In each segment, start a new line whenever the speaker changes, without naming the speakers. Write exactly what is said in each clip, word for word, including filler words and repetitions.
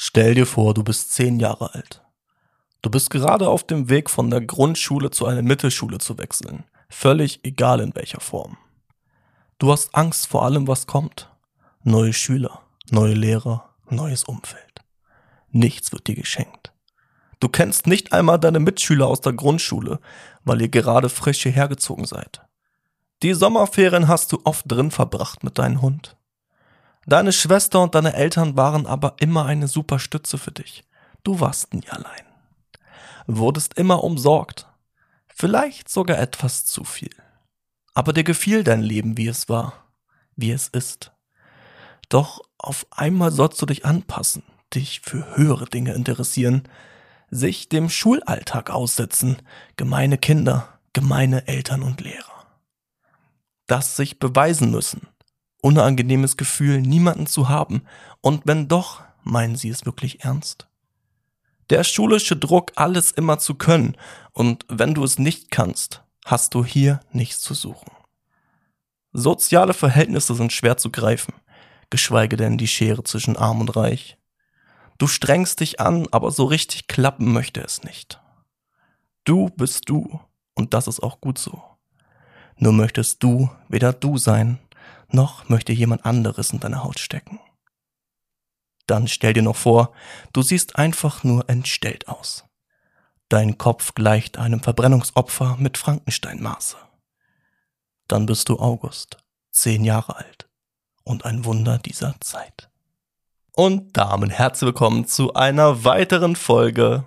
Stell dir vor, du bist zehn Jahre alt. Du bist gerade auf dem Weg von der Grundschule zu einer Mittelschule zu wechseln. Völlig egal in welcher Form. Du hast Angst vor allem, was kommt. Neue Schüler, neue Lehrer, neues Umfeld. Nichts wird dir geschenkt. Du kennst nicht einmal deine Mitschüler aus der Grundschule, weil ihr gerade frisch hierher gezogen seid. Die Sommerferien hast du oft drin verbracht mit deinem Hund. Deine Schwester und deine Eltern waren aber immer eine super Stütze für dich. Du warst nie allein. Wurdest immer umsorgt. Vielleicht sogar etwas zu viel. Aber dir gefiel dein Leben, wie es war, wie es ist. Doch auf einmal sollst du dich anpassen, dich für höhere Dinge interessieren, sich dem Schulalltag aussetzen, gemeine Kinder, gemeine Eltern und Lehrer. Das sich beweisen müssen. Unangenehmes Gefühl, niemanden zu haben. Und wenn doch, meinen sie es wirklich ernst? Der schulische Druck, alles immer zu können. Und wenn du es nicht kannst, hast du hier nichts zu suchen. Soziale Verhältnisse sind schwer zu greifen, geschweige denn die Schere zwischen Arm und Reich. Du strengst dich an, aber so richtig klappen möchte es nicht. Du bist du, und das ist auch gut so. Nur möchtest du weder du sein, noch möchte jemand anderes in deine Haut stecken. Dann stell dir noch vor, du siehst einfach nur entstellt aus. Dein Kopf gleicht einem Verbrennungsopfer mit Frankenstein-Maße. Dann bist du August, zehn Jahre alt und ein Wunder dieser Zeit. Und damit herzlich willkommen zu einer weiteren Folge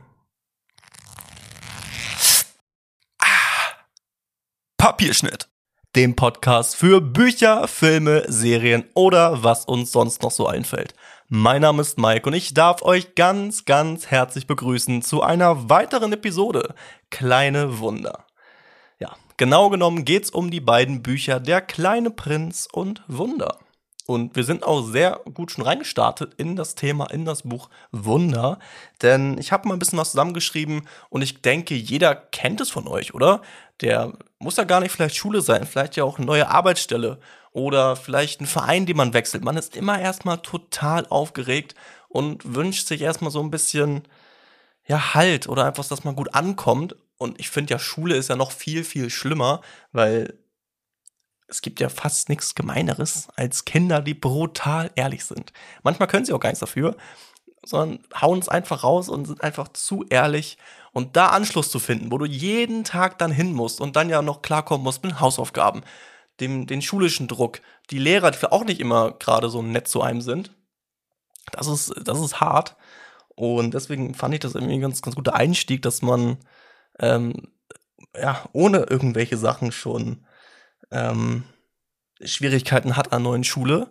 ah, Papierschnitt. Dem Podcast für Bücher, Filme, Serien oder was uns sonst noch so einfällt. Mein Name ist Mike und ich darf euch ganz, ganz herzlich begrüßen zu einer weiteren Episode Kleine Wunder. Ja, genau genommen geht's um die beiden Bücher Der kleine Prinz und Wunder. Und wir sind auch sehr gut schon reingestartet in das Thema, in das Buch Wunder. Denn ich habe mal ein bisschen was zusammengeschrieben und ich denke, jeder kennt es von euch, oder? Der muss ja gar nicht vielleicht Schule sein, vielleicht ja auch eine neue Arbeitsstelle oder vielleicht ein Verein, den man wechselt. Man ist immer erstmal total aufgeregt und wünscht sich erstmal so ein bisschen ja Halt oder einfach, dass man gut ankommt. Und ich finde ja, Schule ist ja noch viel, viel schlimmer, weil es gibt ja fast nichts Gemeineres als Kinder, die brutal ehrlich sind. Manchmal können sie auch gar nichts dafür, sondern hauen es einfach raus und sind einfach zu ehrlich. Und da Anschluss zu finden, wo du jeden Tag dann hin musst und dann ja noch klarkommen musst mit Hausaufgaben, dem, den schulischen Druck, die Lehrer, die auch nicht immer gerade so nett zu einem sind, das ist, das ist hart. Und deswegen fand ich das irgendwie ein ganz, ganz guter Einstieg, dass man ähm, ja, ohne irgendwelche Sachen schon ähm, Schwierigkeiten hat an neuen Schule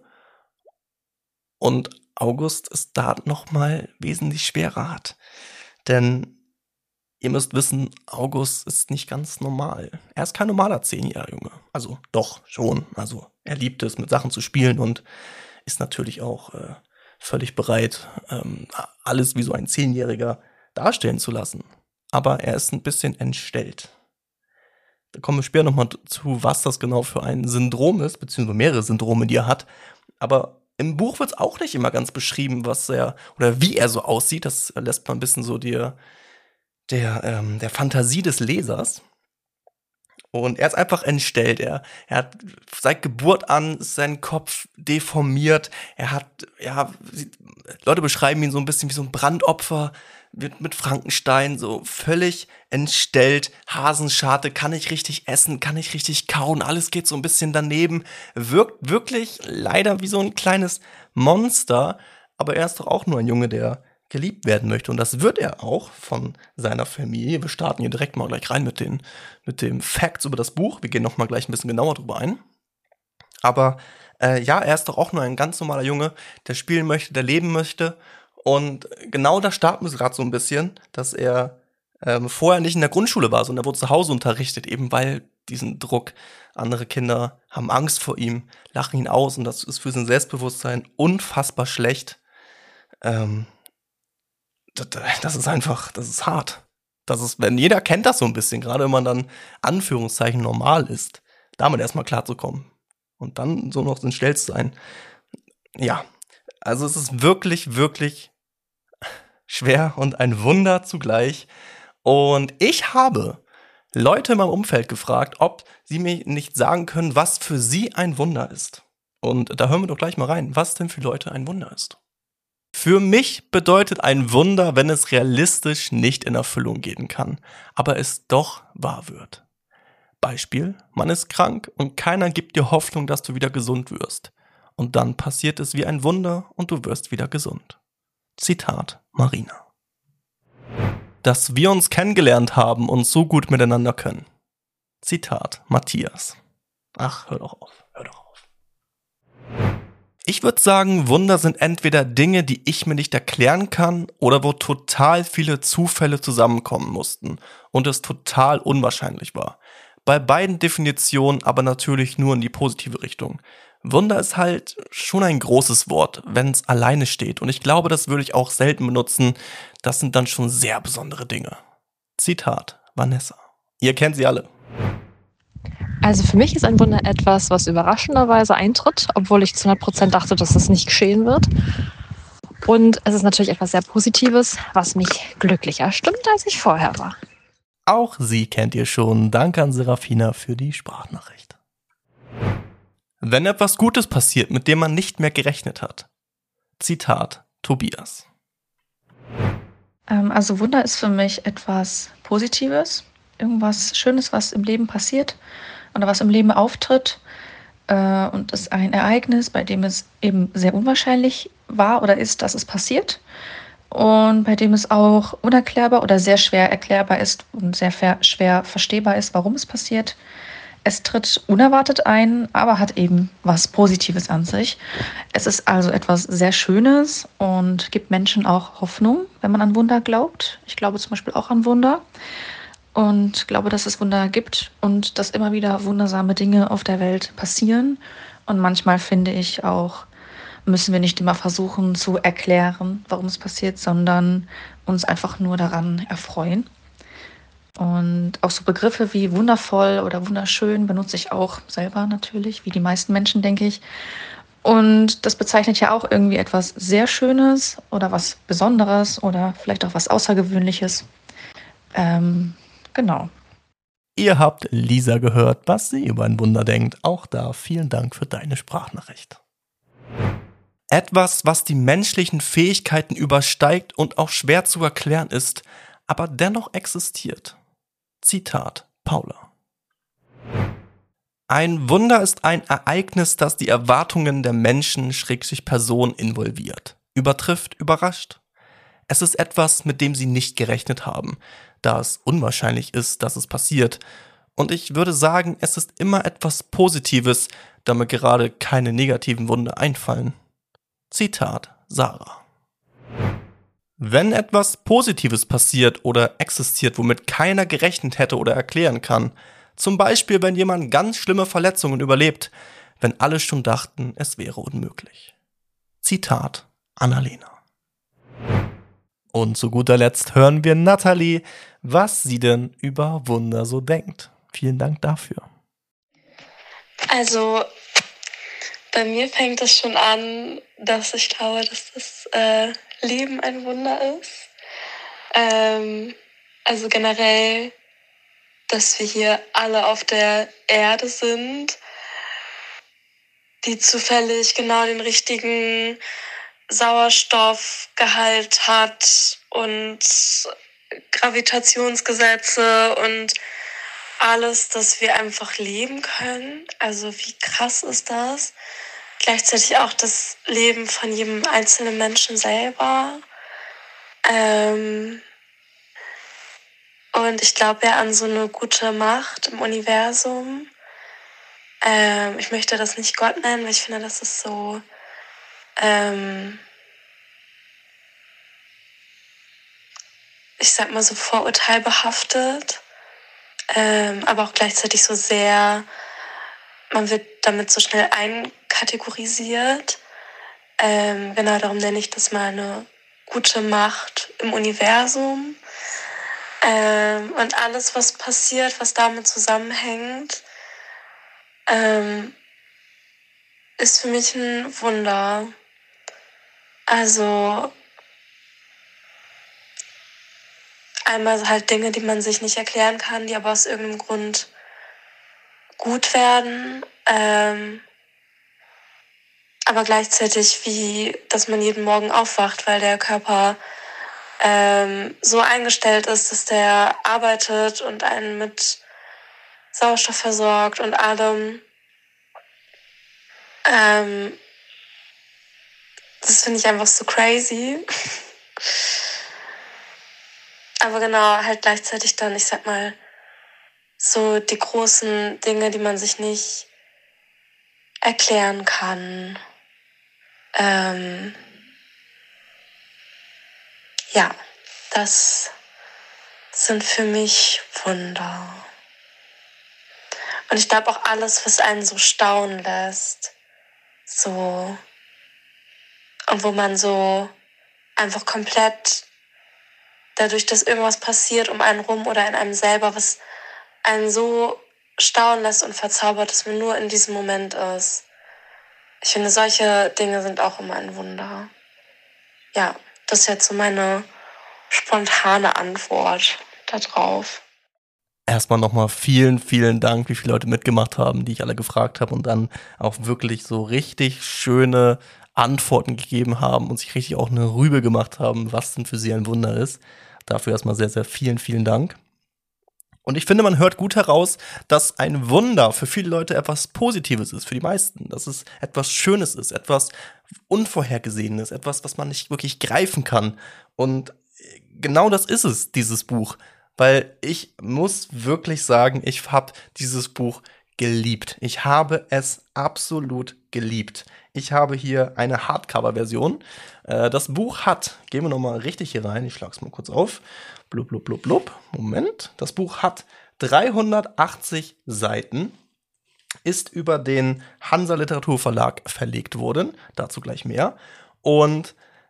und August es da nochmal wesentlich schwerer hat. Denn ihr müsst wissen, August ist nicht ganz normal. Er ist kein normaler zehnjähriger Junge. Also doch, schon. Also er liebt es, mit Sachen zu spielen und ist natürlich auch äh, völlig bereit, ähm, alles wie so ein Zehnjähriger darstellen zu lassen. Aber er ist ein bisschen entstellt. Da kommen wir später nochmal zu, was das genau für ein Syndrom ist, beziehungsweise mehrere Syndrome, die er hat. Aber im Buch wird es auch nicht immer ganz beschrieben, was er oder wie er so aussieht. Das lässt man ein bisschen so der, der, ähm, der Fantasie des Lesers. Und er ist einfach entstellt. Er, er hat seit Geburt an seinen Kopf deformiert. Er hat, ja, Leute beschreiben ihn so ein bisschen wie so ein Brandopfer. Wird mit Frankenstein so völlig entstellt, Hasenscharte, kann nicht richtig essen, kann nicht richtig kauen, alles geht so ein bisschen daneben, wirkt wirklich leider wie so ein kleines Monster, aber er ist doch auch nur ein Junge, der geliebt werden möchte und das wird er auch von seiner Familie. Wir starten hier direkt mal gleich rein mit den, mit den Facts über das Buch, wir gehen noch mal gleich ein bisschen genauer drüber ein, aber äh, ja, er ist doch auch nur ein ganz normaler Junge, der spielen möchte, der leben möchte. Und genau da starten wir gerade so ein bisschen, dass er ähm, vorher nicht in der Grundschule war, sondern er wurde zu Hause unterrichtet, eben weil diesen Druck, andere Kinder haben Angst vor ihm, lachen ihn aus und das ist für sein Selbstbewusstsein unfassbar schlecht. Ähm, das, das ist einfach, das ist hart. Das ist, wenn jeder kennt das so ein bisschen, gerade wenn man dann Anführungszeichen normal ist, damit erstmal klarzukommen und dann so noch entstellt zu sein. Ja, also es ist wirklich, wirklich schwer und ein Wunder zugleich. Und ich habe Leute in meinem Umfeld gefragt, ob sie mir nicht sagen können, was für sie ein Wunder ist. Und da hören wir doch gleich mal rein, was denn für Leute ein Wunder ist. Für mich bedeutet ein Wunder, wenn es realistisch nicht in Erfüllung gehen kann, aber es doch wahr wird. Beispiel, man ist krank und keiner gibt dir Hoffnung, dass du wieder gesund wirst. Und dann passiert es wie ein Wunder und du wirst wieder gesund. Zitat Marina. Dass wir uns kennengelernt haben und so gut miteinander können. Zitat Matthias. Ach, hör doch auf, hör doch auf. Ich würde sagen, Wunder sind entweder Dinge, die ich mir nicht erklären kann oder wo total viele Zufälle zusammenkommen mussten und es total unwahrscheinlich war. Bei beiden Definitionen aber natürlich nur in die positive Richtung. Wunder ist halt schon ein großes Wort, wenn es alleine steht. Und ich glaube, das würde ich auch selten benutzen. Das sind dann schon sehr besondere Dinge. Zitat Vanessa. Ihr kennt sie alle.
Also für mich ist ein Wunder etwas, was überraschenderweise eintritt, obwohl ich zu hundert Prozent dachte, dass es nicht geschehen wird. Und es ist natürlich etwas sehr Positives, was mich glücklicher stimmt, als ich vorher war.
Auch sie kennt ihr schon. Danke an Serafina für die Sprachnachricht. Wenn etwas Gutes passiert, mit dem man nicht mehr gerechnet hat. Zitat Tobias.
Ähm, also Wunder ist für mich etwas Positives, irgendwas Schönes, was im Leben passiert oder was im Leben auftritt. Äh, und ist ein Ereignis, bei dem es eben sehr unwahrscheinlich war oder ist, dass es passiert. Und bei dem es auch unerklärbar oder sehr schwer erklärbar ist und sehr ver- schwer verstehbar ist, warum es passiert. Es tritt unerwartet ein, aber hat eben was Positives an sich. Es ist also etwas sehr Schönes und gibt Menschen auch Hoffnung, wenn man an Wunder glaubt. Ich glaube zum Beispiel auch an Wunder und glaube, dass es Wunder gibt und dass immer wieder wundersame Dinge auf der Welt passieren. Und manchmal finde ich auch, müssen wir nicht immer versuchen zu erklären, warum es passiert, sondern uns einfach nur daran erfreuen. Und auch so Begriffe wie wundervoll oder wunderschön benutze ich auch selber natürlich, wie die meisten Menschen, denke ich. Und das bezeichnet ja auch irgendwie etwas sehr Schönes oder was Besonderes oder vielleicht auch was Außergewöhnliches. Ähm, genau.
Ihr habt Lisa gehört, was sie über ein Wunder denkt. Auch da vielen Dank für deine Sprachnachricht. Etwas, was die menschlichen Fähigkeiten übersteigt und auch schwer zu erklären ist, aber dennoch existiert. Zitat Paula. Ein Wunder ist ein Ereignis, das die Erwartungen der Menschen schrägstrich Person involviert, übertrifft, überrascht. Es ist etwas, mit dem sie nicht gerechnet haben, da es unwahrscheinlich ist, dass es passiert. Und ich würde sagen, es ist immer etwas Positives, da mir gerade keine negativen Wunder einfallen. Zitat Sarah. Wenn etwas Positives passiert oder existiert, womit keiner gerechnet hätte oder erklären kann, zum Beispiel wenn jemand ganz schlimme Verletzungen überlebt, wenn alle schon dachten, es wäre unmöglich. Zitat Annalena. Und zu guter Letzt hören wir Nathalie, was sie denn über Wunder so denkt. Vielen Dank dafür.
Also bei mir fängt es schon an, dass ich glaube, dass das äh, Leben ein Wunder ist. Ähm, also generell, dass wir hier alle auf der Erde sind, die zufällig genau den richtigen Sauerstoffgehalt hat und Gravitationsgesetze und alles, dass wir einfach leben können. Also wie krass ist das? Gleichzeitig auch das Leben von jedem einzelnen Menschen selber. Ähm und ich glaube ja an so eine gute Macht im Universum. Ähm ich möchte das nicht Gott nennen, weil ich finde, das ist so ähm ich sag mal so vorurteilbehaftet, ähm, aber auch gleichzeitig so sehr, man wird damit so schnell einkategorisiert. Ähm, genau darum nenne ich das mal eine gute Macht im Universum. Ähm, und alles, was passiert, was damit zusammenhängt, ähm, ist für mich ein Wunder. Also einmal halt Dinge, die man sich nicht erklären kann, die aber aus irgendeinem Grund gut werden. Ähm, aber gleichzeitig wie, dass man jeden Morgen aufwacht, weil der Körper ähm, so eingestellt ist, dass der arbeitet und einen mit Sauerstoff versorgt und allem. Ähm, das finde ich einfach so crazy. Aber genau, halt gleichzeitig dann, ich sag mal, so die großen Dinge, die man sich nicht erklären kann. Ähm, ja, das sind für mich Wunder. Und ich glaube auch alles, was einen so staunen lässt, so, und wo man so einfach komplett dadurch, dass irgendwas passiert um einen rum oder in einem selber, was einen so staunen lässt und verzaubert, dass man nur in diesem Moment ist. Ich finde, solche Dinge sind auch immer ein Wunder. Ja, das ist jetzt so meine spontane Antwort darauf.
Erstmal nochmal vielen, vielen Dank, wie viele Leute mitgemacht haben, die ich alle gefragt habe und dann auch wirklich so richtig schöne Antworten gegeben haben und sich richtig auch eine Rübe gemacht haben, was denn für sie ein Wunder ist. Dafür erstmal sehr, sehr vielen, vielen Dank. Und ich finde, man hört gut heraus, dass ein Wunder für viele Leute etwas Positives ist, für die meisten. Dass es etwas Schönes ist, etwas Unvorhergesehenes, etwas, was man nicht wirklich greifen kann. Und genau das ist es, dieses Buch. Weil ich muss wirklich sagen, ich habe dieses Buch geliebt. Ich habe es absolut geliebt. Ich habe hier eine Hardcover-Version. Äh, das Buch hat, gehen wir noch mal richtig hier rein, ich schlag's mal kurz auf. Blub, blub, blub, blub. Moment. Das Buch hat dreihundertachtzig Seiten, ist über den Hansa Literaturverlag verlegt worden. Dazu gleich mehr. Und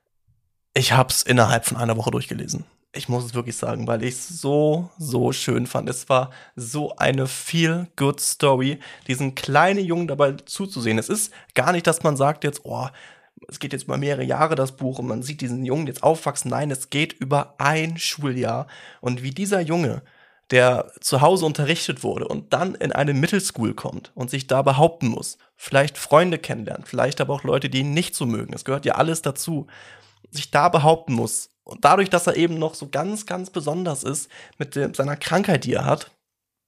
ich habe es innerhalb von einer Woche durchgelesen. Ich muss es wirklich sagen, weil ich es so, so schön fand. Es war so eine Feel-Good-Story, diesen kleinen Jungen dabei zuzusehen. Es ist gar nicht, dass man sagt jetzt, oh, es geht jetzt über mehrere Jahre, das Buch, und man sieht diesen Jungen jetzt aufwachsen. Nein, es geht über ein Schuljahr. Und wie dieser Junge, der zu Hause unterrichtet wurde und dann in eine Middle-School kommt und sich da behaupten muss, vielleicht Freunde kennenlernt, vielleicht aber auch Leute, die ihn nicht so mögen. Es gehört ja alles dazu. Sich da behaupten muss. Und dadurch, dass er eben noch so ganz, ganz besonders ist mit der, seiner Krankheit, die er hat,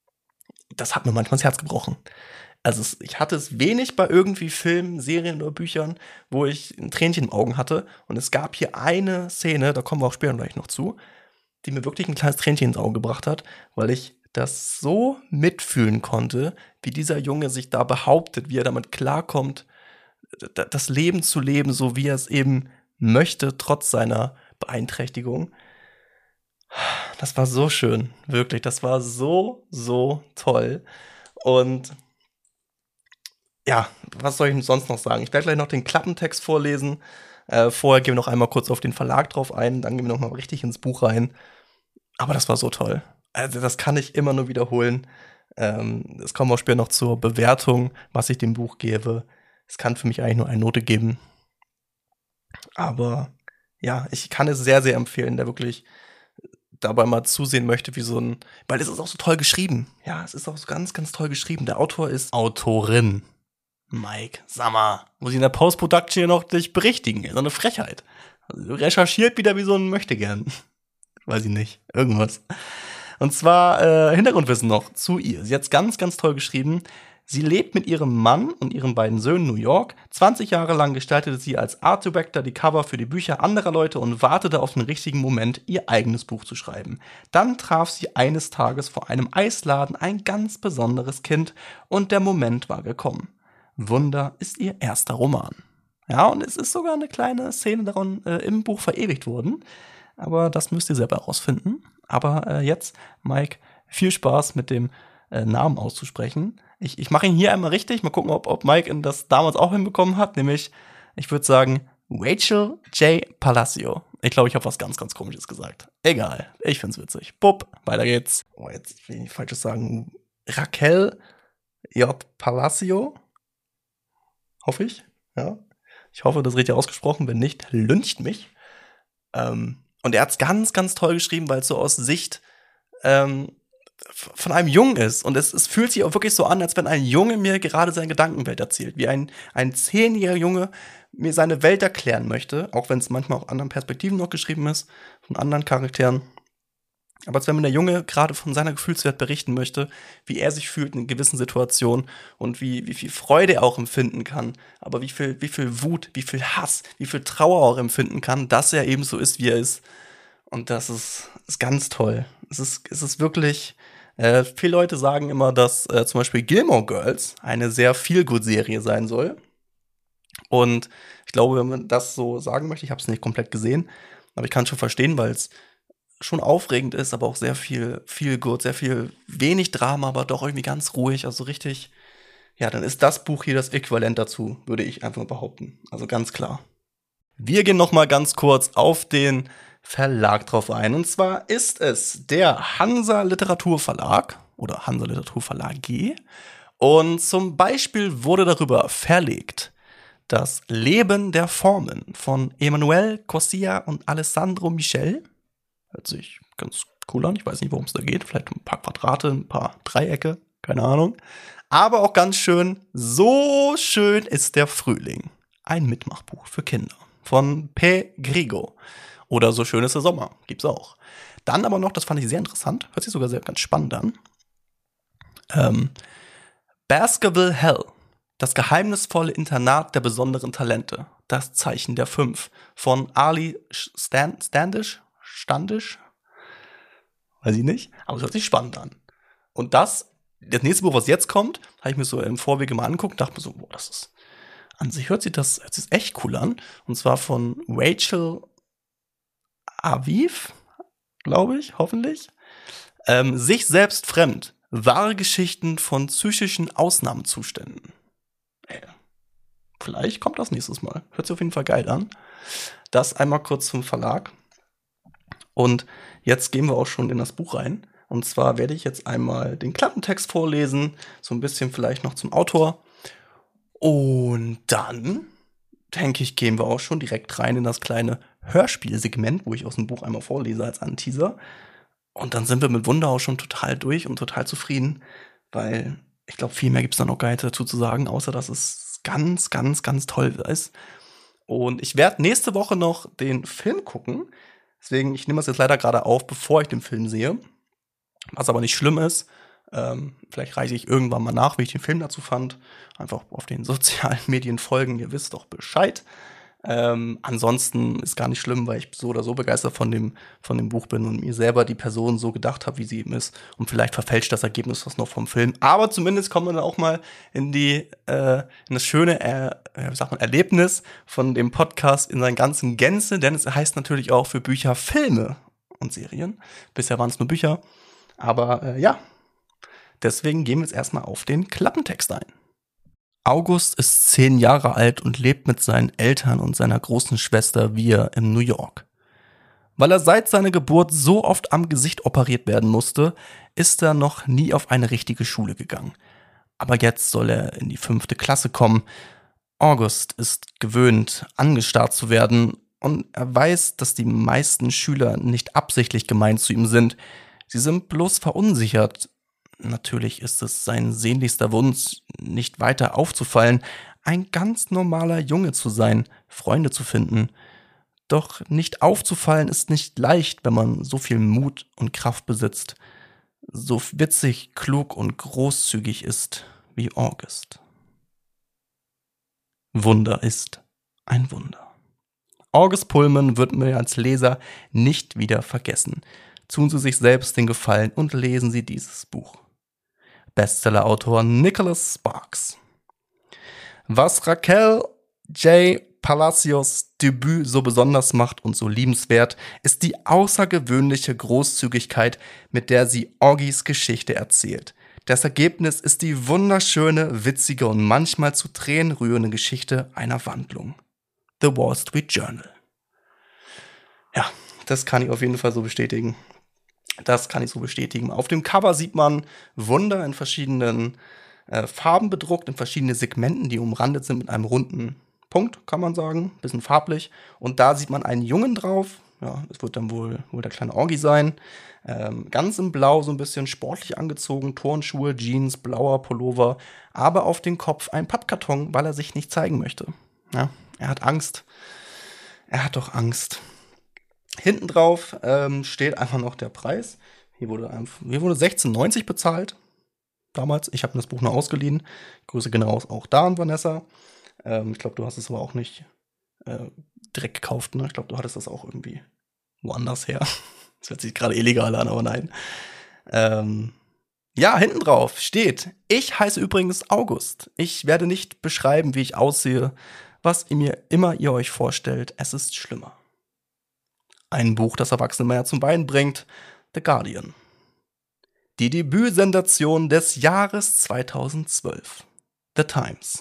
das hat mir manchmal das Herz gebrochen. Also es, ich hatte es wenig bei irgendwie Filmen, Serien oder Büchern, wo ich ein Tränchen im Augen hatte. Und es gab hier eine Szene, da kommen wir auch später gleich noch zu, die mir wirklich ein kleines Tränchen ins Auge gebracht hat, weil ich das so mitfühlen konnte, wie dieser Junge sich da behauptet, wie er damit klarkommt, das Leben zu leben, so wie er es eben möchte, trotz seiner Beeinträchtigung. Das war so schön, wirklich. Das war so, so toll. Und ja, was soll ich sonst noch sagen? Ich werde gleich noch den Klappentext vorlesen. Äh, vorher gehen wir noch einmal kurz auf den Verlag drauf ein, dann gehen wir noch mal richtig ins Buch rein. Aber das war so toll. Also das kann ich immer nur wiederholen. Ähm, es kommen auch später noch zur Bewertung, was ich dem Buch gebe. Es kann für mich eigentlich nur eine Note geben. Aber ja, ich kann es sehr, sehr empfehlen, der wirklich dabei mal zusehen möchte, wie so ein, weil es ist auch so toll geschrieben. Ja, es ist auch so ganz, ganz toll geschrieben. Der Autor ist Autorin. Mike, sag mal, muss ich in der Post-Production hier noch dich berichtigen? So eine Frechheit. Also, recherchiert wieder wie so ein Möchtegern. Weiß ich nicht. Irgendwas. Und zwar äh, Hintergrundwissen noch zu ihr. Sie hat's ganz, ganz toll geschrieben. Sie lebt mit ihrem Mann und ihren beiden Söhnen in New York. zwanzig Jahre lang gestaltete sie als Art Director die Cover für die Bücher anderer Leute und wartete auf den richtigen Moment, ihr eigenes Buch zu schreiben. Dann traf sie eines Tages vor einem Eisladen ein ganz besonderes Kind und der Moment war gekommen. Wunder ist ihr erster Roman. Ja, und es ist sogar eine kleine Szene daran äh, im Buch verewigt worden. Aber das müsst ihr selber herausfinden. Aber äh, jetzt, Mike, viel Spaß mit dem äh, Namen auszusprechen. Ich, ich mache ihn hier einmal richtig. Mal gucken, ob, ob Mike ihn das damals auch hinbekommen hat. Nämlich, ich würde sagen, Rachel J. Palacio. Ich glaube, ich habe was ganz, ganz Komisches gesagt. Egal, ich find's witzig. Bupp, weiter geht's. Oh, jetzt will ich nicht Falsches sagen. Raquel J. Palacio. Hoffe ich, ja. Ich hoffe, das ist richtig ausgesprochen. Wenn nicht, lyncht mich. Ähm, Und er hat es ganz, ganz toll geschrieben, weil es so aus Sicht ähm, von einem Jungen ist. Und es, es fühlt sich auch wirklich so an, als wenn ein Junge mir gerade seine Gedankenwelt erzählt. Wie ein, ein zehnjähriger Junge mir seine Welt erklären möchte. Auch wenn es manchmal auch anderen Perspektiven noch geschrieben ist, von anderen Charakteren. Aber als wenn mir der Junge gerade von seiner Gefühlswelt berichten möchte, wie er sich fühlt in gewissen Situationen und wie, wie viel Freude er auch empfinden kann, aber wie viel, wie viel Wut, wie viel Hass, wie viel Trauer auch empfinden kann, dass er eben so ist, wie er ist. Und das ist, ist ganz toll. Es ist, es ist wirklich, äh, viele Leute sagen immer, dass äh, zum Beispiel Gilmore Girls eine sehr Feel-Good-Serie sein soll. Und ich glaube, wenn man das so sagen möchte, ich habe es nicht komplett gesehen, aber ich kann es schon verstehen, weil es schon aufregend ist, aber auch sehr viel, viel gut, sehr viel wenig Drama, aber doch irgendwie ganz ruhig, also richtig, ja, dann ist das Buch hier das Äquivalent dazu, würde ich einfach mal behaupten. Also ganz klar. Wir gehen noch mal ganz kurz auf den Verlag drauf ein. Und zwar ist es der Hansa Literaturverlag oder Hansa Literaturverlag G. Und zum Beispiel wurde darüber verlegt das Leben der Formen von Emmanuel Corsia und Alessandro Michel. Hört sich ganz cool an. Ich weiß nicht, worum es da geht. Vielleicht ein paar Quadrate, ein paar Dreiecke. Keine Ahnung. Aber auch ganz schön. So schön ist der Frühling. Ein Mitmachbuch für Kinder. Von P. Grigo. Oder So schön ist der Sommer. Gibt's auch. Dann aber noch, das fand ich sehr interessant. Hört sich sogar sehr ganz spannend an. Ähm, Baskerville Hell. Das geheimnisvolle Internat der besonderen Talente. Das Zeichen der Fünf. Von Ali Stan- Standish. Standisch? Weiß ich nicht. Aber es hört sich spannend an. Und das, das nächste Buch, was jetzt kommt, habe ich mir so im Vorwege mal angeguckt und dachte mir so, boah, das ist, an sich hört sich das, hört sich echt cool an. Und zwar von Rachel Aviv, glaube ich, hoffentlich. Ähm, sich selbst fremd. Wahre Geschichten von psychischen Ausnahmezuständen. Äh, vielleicht kommt das nächstes Mal. Hört sich auf jeden Fall geil an. Das einmal kurz zum Verlag. Und jetzt gehen wir auch schon in das Buch rein. Und zwar werde ich jetzt einmal den Klappentext vorlesen, so ein bisschen vielleicht noch zum Autor. Und dann, denke ich, gehen wir auch schon direkt rein in das kleine Hörspielsegment, wo ich aus dem Buch einmal vorlese als Anteaser. Und dann sind wir mit Wunder auch schon total durch und total zufrieden, weil ich glaube, viel mehr gibt es da noch gar nicht dazu zu sagen, außer dass es ganz, ganz, ganz toll ist. Und ich werde nächste Woche noch den Film gucken. Deswegen, ich nehme das jetzt leider gerade auf, bevor ich den Film sehe. Was aber nicht schlimm ist. Ähm, vielleicht reiche ich irgendwann mal nach, wie ich den Film dazu fand. Einfach auf den sozialen Medien folgen, ihr wisst doch Bescheid. Ähm, ansonsten ist gar nicht schlimm, weil ich so oder so begeistert von dem, von dem Buch bin und mir selber die Person so gedacht habe, wie sie eben ist. Und vielleicht verfälscht das Ergebnis was noch vom Film. Aber zumindest kommen wir dann auch mal in die äh, in das schöne äh, wie sagt man, Erlebnis von dem Podcast in seinen ganzen Gänze. Denn es heißt natürlich auch für Bücher Filme und Serien. Bisher waren es nur Bücher. Aber äh, ja, deswegen gehen wir jetzt erstmal auf den Klappentext ein. August ist zehn Jahre alt und lebt mit seinen Eltern und seiner großen Schwester Via in New York. Weil er seit seiner Geburt so oft am Gesicht operiert werden musste, ist er noch nie auf eine richtige Schule gegangen. Aber jetzt soll er in die fünfte Klasse kommen. August ist gewöhnt, angestarrt zu werden, und er weiß, dass die meisten Schüler nicht absichtlich gemein zu ihm sind. Sie sind bloß verunsichert. Natürlich ist es sein sehnlichster Wunsch, nicht weiter aufzufallen, ein ganz normaler Junge zu sein, Freunde zu finden. Doch nicht aufzufallen ist nicht leicht, wenn man so viel Mut und Kraft besitzt, so witzig, klug und großzügig ist wie August. Wunder ist ein Wunder. August Pullman wird mir als Leser nicht wieder vergessen. Tun Sie sich selbst den Gefallen und lesen Sie dieses Buch. Bestsellerautor Nicholas Sparks. Was Raquel J. Palacios Debüt so besonders macht und so liebenswert, ist die außergewöhnliche Großzügigkeit, mit der sie Auggies Geschichte erzählt. Das Ergebnis ist die wunderschöne, witzige und manchmal zu Tränen rührende Geschichte einer Wandlung. The Wall Street Journal. Ja, das kann ich auf jeden Fall so bestätigen. Das kann ich so bestätigen. Auf dem Cover sieht man Wunder in verschiedenen äh, Farben bedruckt, in verschiedenen Segmenten, die umrandet sind mit einem runden Punkt, kann man sagen. Bisschen farblich. Und da sieht man einen Jungen drauf, ja, es wird dann wohl, wohl der kleine Augie sein. Ähm, ganz in Blau, so ein bisschen sportlich angezogen, Turnschuhe, Jeans, blauer Pullover, aber auf den Kopf ein Pappkarton, weil er sich nicht zeigen möchte. Ja, er hat Angst. Er hat doch Angst. Hinten drauf ähm, steht einfach noch der Preis. Hier wurde, einfach, hier wurde sechzehn neunzig bezahlt. Damals. Ich habe mir das Buch nur ausgeliehen. Grüße gehen raus auch da an Vanessa. Ähm, ich glaube, du hast es aber auch nicht äh, direkt gekauft. Ne? Ich glaube, du hattest das auch irgendwie woanders her. Das hört sich gerade illegal an, aber nein. Ähm, ja, hinten drauf steht: Ich heiße übrigens August. Ich werde nicht beschreiben, wie ich aussehe. Was ihr mir immer ihr euch vorstellt, es ist schlimmer. Ein Buch, das erwachsene Männer zum Weinen bringt. The Guardian. Die Debütsensation des Jahres zweitausendzwölf. The Times.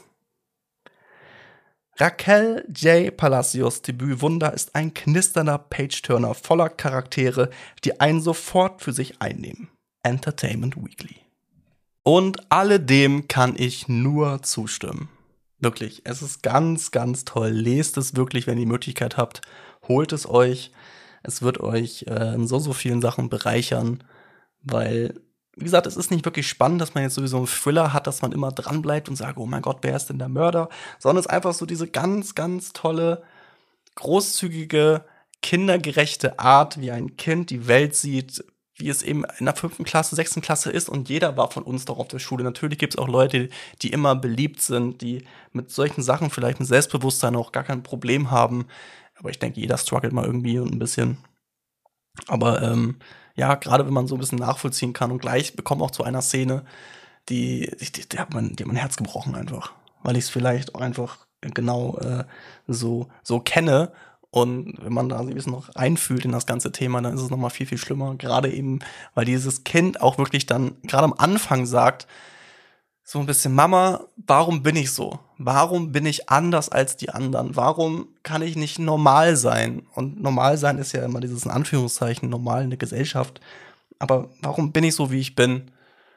Raquel J. Palacios Debüt Wunder ist ein knisternder Page-Turner voller Charaktere, die einen sofort für sich einnehmen. Entertainment Weekly. Und alledem kann ich nur zustimmen. Wirklich, es ist ganz, ganz toll. Lest es wirklich, wenn ihr die Möglichkeit habt. Holt es euch. Es wird euch äh, in so, so vielen Sachen bereichern, weil, wie gesagt, es ist nicht wirklich spannend, dass man jetzt sowieso einen Thriller hat, dass man immer dran bleibt und sagt, oh mein Gott, wer ist denn der Mörder? Sondern es ist einfach so diese ganz, ganz tolle, großzügige, kindergerechte Art, wie ein Kind die Welt sieht, wie es eben in der fünften Klasse, sechsten Klasse ist, und jeder war von uns doch auf der Schule. Natürlich gibt es auch Leute, die immer beliebt sind, die mit solchen Sachen vielleicht mit Selbstbewusstsein auch gar kein Problem haben. Aber ich denke, jeder struggelt mal irgendwie und ein bisschen. Aber ähm, ja, gerade wenn man so ein bisschen nachvollziehen kann, und gleich bekommen auch zu einer Szene, die, die, die hat man, die hat mein Herz gebrochen einfach. Weil ich es vielleicht auch einfach genau äh, so, so kenne. Und wenn man da ein bisschen noch einfühlt in das ganze Thema, dann ist es nochmal viel, viel schlimmer. Gerade eben, weil dieses Kind auch wirklich dann gerade am Anfang sagt, so ein bisschen: Mama, warum bin ich so? Warum bin ich anders als die anderen? Warum kann ich nicht normal sein? Und normal sein ist ja immer dieses in Anführungszeichen normal in der Gesellschaft. Aber warum bin ich so, wie ich bin?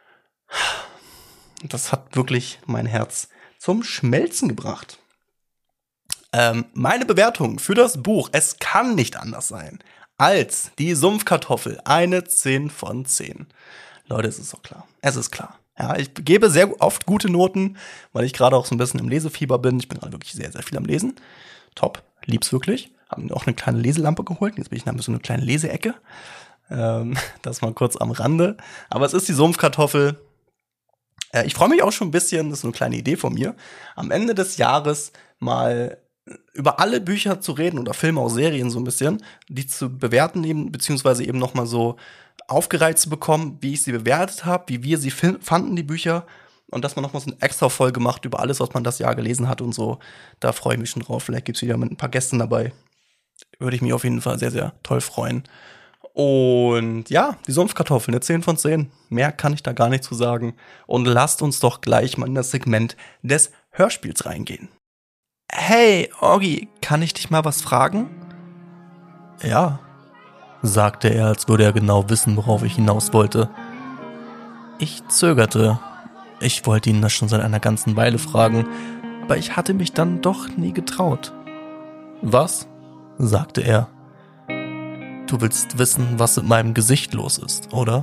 Das hat wirklich mein Herz zum Schmelzen gebracht. Ähm, meine Bewertung für das Buch: Es kann nicht anders sein als die Sumpfkartoffel. Eine zehn von zehn. Leute, es ist doch klar. Es ist klar. Ja, ich gebe sehr oft gute Noten, weil ich gerade auch so ein bisschen im Lesefieber bin. Ich bin gerade wirklich sehr, sehr viel am Lesen. Top, lieb's wirklich. Hab mir auch eine kleine Leselampe geholt. Jetzt bin ich nach so eine kleine Leseecke. Ähm, das mal kurz am Rande. Aber es ist die Sumpfkartoffel. Äh, ich freue mich auch schon ein bisschen, das ist so eine kleine Idee von mir, am Ende des Jahres mal über alle Bücher zu reden oder Filme, auch Serien so ein bisschen, die zu bewerten eben, beziehungsweise eben noch mal so aufgereiht zu bekommen, wie ich sie bewertet habe, wie wir sie fanden, die Bücher, und dass man noch mal so eine extra Folge macht über alles, was man das Jahr gelesen hat und so. Da freue ich mich schon drauf. Vielleicht gibt's wieder mit ein paar Gästen dabei. Würde ich mich auf jeden Fall sehr, sehr toll freuen. Und ja, die Sumpfkartoffel, eine zehn von zehn. Mehr kann ich da gar nicht zu sagen. Und lasst uns doch gleich mal in das Segment des Hörspiels reingehen. Hey, Oggi, kann ich dich mal was fragen? Ja, sagte er, als würde er genau wissen, worauf ich hinaus wollte. Ich zögerte. Ich wollte ihn das schon seit einer ganzen Weile fragen, aber ich hatte mich dann doch nie getraut. Was? Sagte er. Du willst wissen, was mit meinem Gesicht los ist, oder?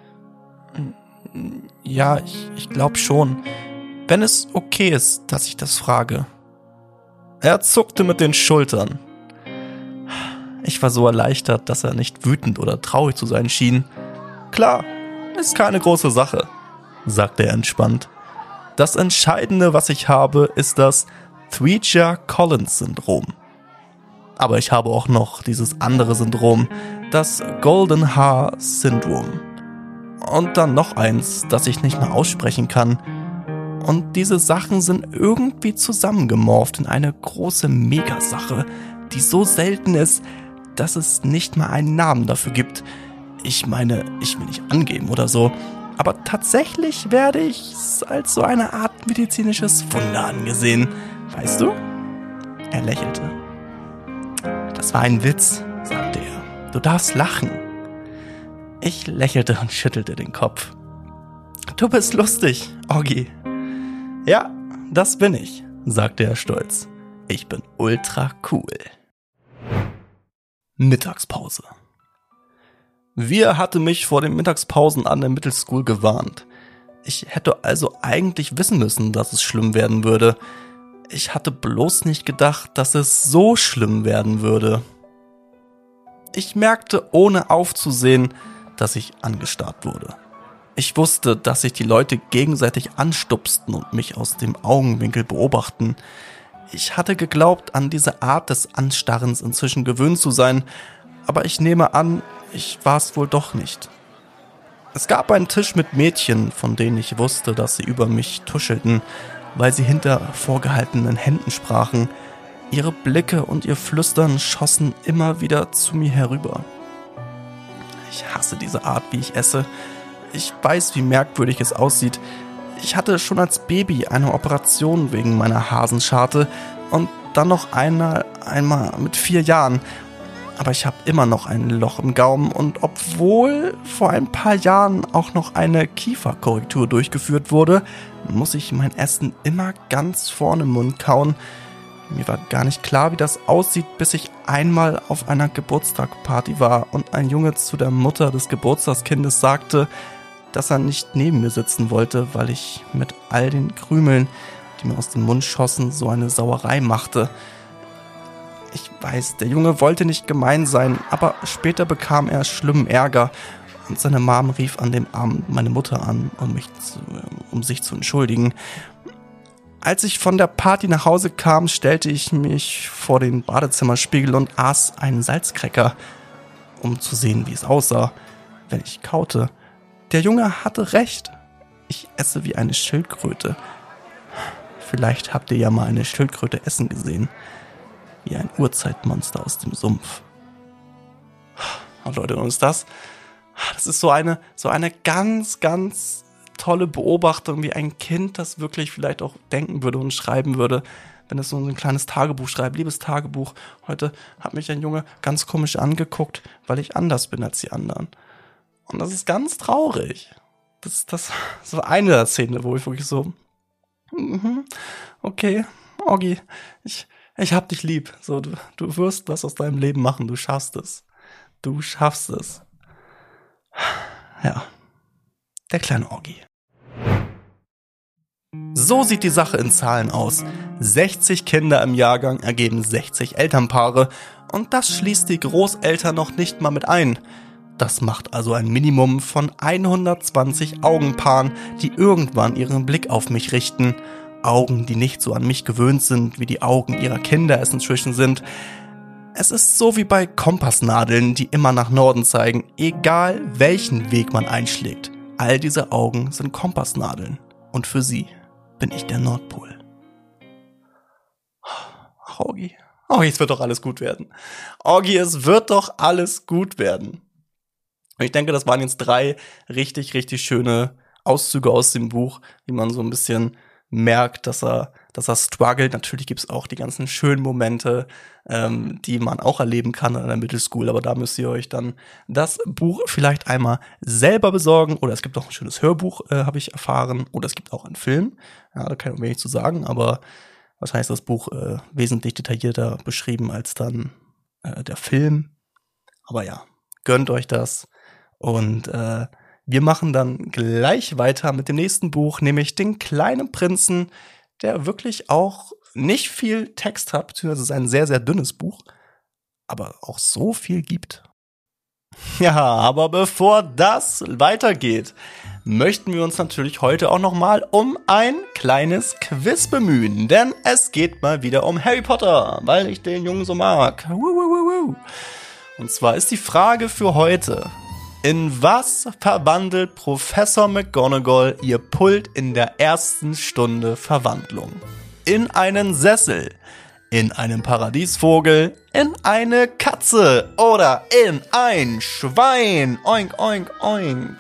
Ja, ich, ich glaube schon. Wenn es okay ist, dass ich das frage. Er zuckte mit den Schultern. Ich war so erleichtert, dass er nicht wütend oder traurig zu sein schien. Klar, ist keine große Sache, sagte er entspannt. Das Entscheidende, was ich habe, ist das Treacher-Collins-Syndrom. Aber ich habe auch noch dieses andere Syndrom, das Golden Haar Syndrom. Und dann noch eins, das ich nicht mehr aussprechen kann. Und diese Sachen sind irgendwie zusammengemorpht in eine große Megasache, die so selten ist, dass es nicht mal einen Namen dafür gibt. Ich meine, ich will nicht angeben oder so, aber tatsächlich werde ich als so eine Art medizinisches Wunder angesehen. Weißt du? Er lächelte. Das war ein Witz, sagte er. Du darfst lachen. Ich lächelte und schüttelte den Kopf. Du bist lustig, Oggi. Ja, das bin ich, sagte er stolz. Ich bin ultra cool. Mittagspause. Wir hatte mich vor den Mittagspausen an der Middle School gewarnt. Ich hätte also eigentlich wissen müssen, dass es schlimm werden würde. Ich hatte bloß nicht gedacht, dass es so schlimm werden würde. Ich merkte, ohne aufzusehen, dass ich angestarrt wurde. Ich wusste, dass sich die Leute gegenseitig anstupsten und mich aus dem Augenwinkel beobachten. Ich hatte geglaubt, an diese Art des Anstarrens inzwischen gewöhnt zu sein, aber ich nehme an, ich war es wohl doch nicht. Es gab einen Tisch mit Mädchen, von denen ich wusste, dass sie über mich tuschelten, weil sie hinter vorgehaltenen Händen sprachen. Ihre Blicke und ihr Flüstern schossen immer wieder zu mir herüber. Ich hasse diese Art, wie ich esse. Ich weiß, wie merkwürdig es aussieht. Ich hatte schon als Baby eine Operation wegen meiner Hasenscharte und dann noch eine, einmal mit vier Jahren. Aber ich habe immer noch ein Loch im Gaumen und obwohl vor ein paar Jahren auch noch eine Kieferkorrektur durchgeführt wurde, muss ich mein Essen immer ganz vorne im Mund kauen. Mir war gar nicht klar, wie das aussieht, bis ich einmal auf einer Geburtstagsparty war und ein Junge zu der Mutter des Geburtstagskindes sagte, dass er nicht neben mir sitzen wollte, weil ich mit all den Krümeln, die mir aus dem Mund schossen, so eine Sauerei machte. Ich weiß, der Junge wollte nicht gemein sein, aber später bekam er schlimmen Ärger und seine Mom rief an dem Abend meine Mutter an, um, mich zu, um sich zu entschuldigen. Als ich von der Party nach Hause kam, stellte ich mich vor den Badezimmerspiegel und aß einen Salzcracker, um zu sehen, wie es aussah, wenn ich kaute. Der Junge hatte recht. Ich esse wie eine Schildkröte. Vielleicht habt ihr ja mal eine Schildkröte essen gesehen. Wie ein Urzeitmonster aus dem Sumpf. Und Leute, und ist das? Das ist so eine, so eine ganz, ganz tolle Beobachtung, wie ein Kind das wirklich vielleicht auch denken würde und schreiben würde, wenn es so ein kleines Tagebuch schreibt. Liebes Tagebuch, heute hat mich ein Junge ganz komisch angeguckt, weil ich anders bin als die anderen. Und das ist ganz traurig. Das, das, das war eine der Szenen, wo ich wirklich so, mm-hmm, okay, Oggi, ich, ich hab dich lieb. So, du, du wirst was aus deinem Leben machen, du schaffst es. Du schaffst es. Ja, der kleine Oggi. So sieht die Sache in Zahlen aus. sechzig Kinder im Jahrgang ergeben sechzig Elternpaare und das schließt die Großeltern noch nicht mal mit ein. Das macht also ein Minimum von hundertzwanzig Augenpaaren, die irgendwann ihren Blick auf mich richten. Augen, die nicht so an mich gewöhnt sind, wie die Augen ihrer Kinder es inzwischen sind. Es ist so wie bei Kompassnadeln, die immer nach Norden zeigen, egal welchen Weg man einschlägt. All diese Augen sind Kompassnadeln. Und für sie bin ich der Nordpol. Oggi, Oggi, es wird doch alles gut werden. Oggi, es wird doch alles gut werden. Und ich denke, das waren jetzt drei richtig, richtig schöne Auszüge aus dem Buch, wie man so ein bisschen merkt, dass er, dass er struggelt. Natürlich gibt es auch die ganzen schönen Momente, ähm, die man auch erleben kann an der Middle School. Aber da müsst ihr euch dann das Buch vielleicht einmal selber besorgen. Oder es gibt auch ein schönes Hörbuch, äh, habe ich erfahren. Oder es gibt auch einen Film. Ja, da kann ich wenig zu sagen. Aber wahrscheinlich ist das Buch äh, wesentlich detaillierter beschrieben als dann äh, der Film. Aber ja, gönnt euch das. Und äh, wir machen dann gleich weiter mit dem nächsten Buch, nämlich Den kleinen Prinzen, der wirklich auch nicht viel Text hat, beziehungsweise es ist ein sehr, sehr dünnes Buch, aber auch so viel gibt. Ja, aber bevor das weitergeht, möchten wir uns natürlich heute auch noch mal um ein kleines Quiz bemühen, denn es geht mal wieder um Harry Potter, weil ich den Jungen so mag. Und zwar ist die Frage für heute: In was verwandelt Professor McGonagall ihr Pult in der ersten Stunde Verwandlung? In einen Sessel, in einen Paradiesvogel, in eine Katze oder in ein Schwein? Oink, oink, oink.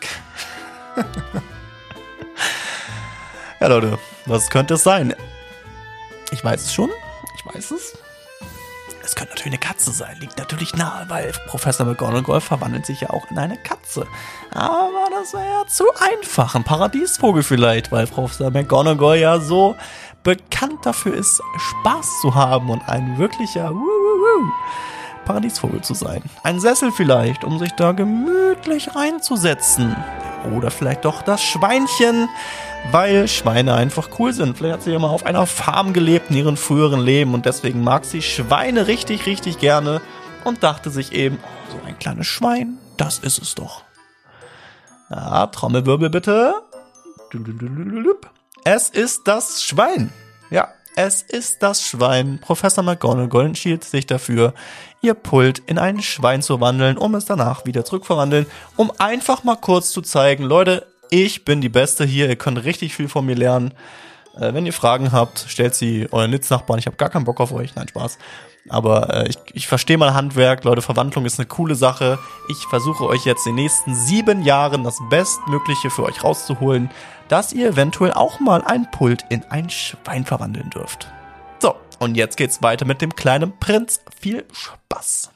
Ja, Leute, was könnte es sein? Ich weiß es schon, ich weiß es. Es könnte natürlich eine Katze sein, liegt natürlich nahe, weil Professor McGonagall verwandelt sich ja auch in eine Katze. Aber das wäre ja zu einfach. Ein Paradiesvogel vielleicht, weil Professor McGonagall ja so bekannt dafür ist, Spaß zu haben und ein wirklicher Wuhu. Paradiesvogel zu sein. Ein Sessel vielleicht, um sich da gemütlich reinzusetzen. Oder vielleicht doch das Schweinchen, weil Schweine einfach cool sind. Vielleicht hat sie ja mal auf einer Farm gelebt in ihrem früheren Leben und deswegen mag sie Schweine richtig, richtig gerne und dachte sich eben, oh, so ein kleines Schwein, das ist es doch. Ja, Trommelwirbel bitte. Es ist das Schwein. Ja, es ist das Schwein. Professor McGonagall entschied sich dafür, ihr Pult in ein Schwein zu wandeln, um es danach wieder zurückverwandeln, um einfach mal kurz zu zeigen, Leute, ich bin die Beste hier, ihr könnt richtig viel von mir lernen. Äh, wenn ihr Fragen habt, stellt sie euren Nitznachbarn, ich habe gar keinen Bock auf euch, nein, Spaß. Aber äh, ich, ich verstehe mal Handwerk, Leute, Verwandlung ist eine coole Sache. Ich versuche euch jetzt in den nächsten sieben Jahren das Bestmögliche für euch rauszuholen, dass ihr eventuell auch mal ein Pult in ein Schwein verwandeln dürft. So, und jetzt geht's weiter mit dem kleinen Prinz. Viel Spaß!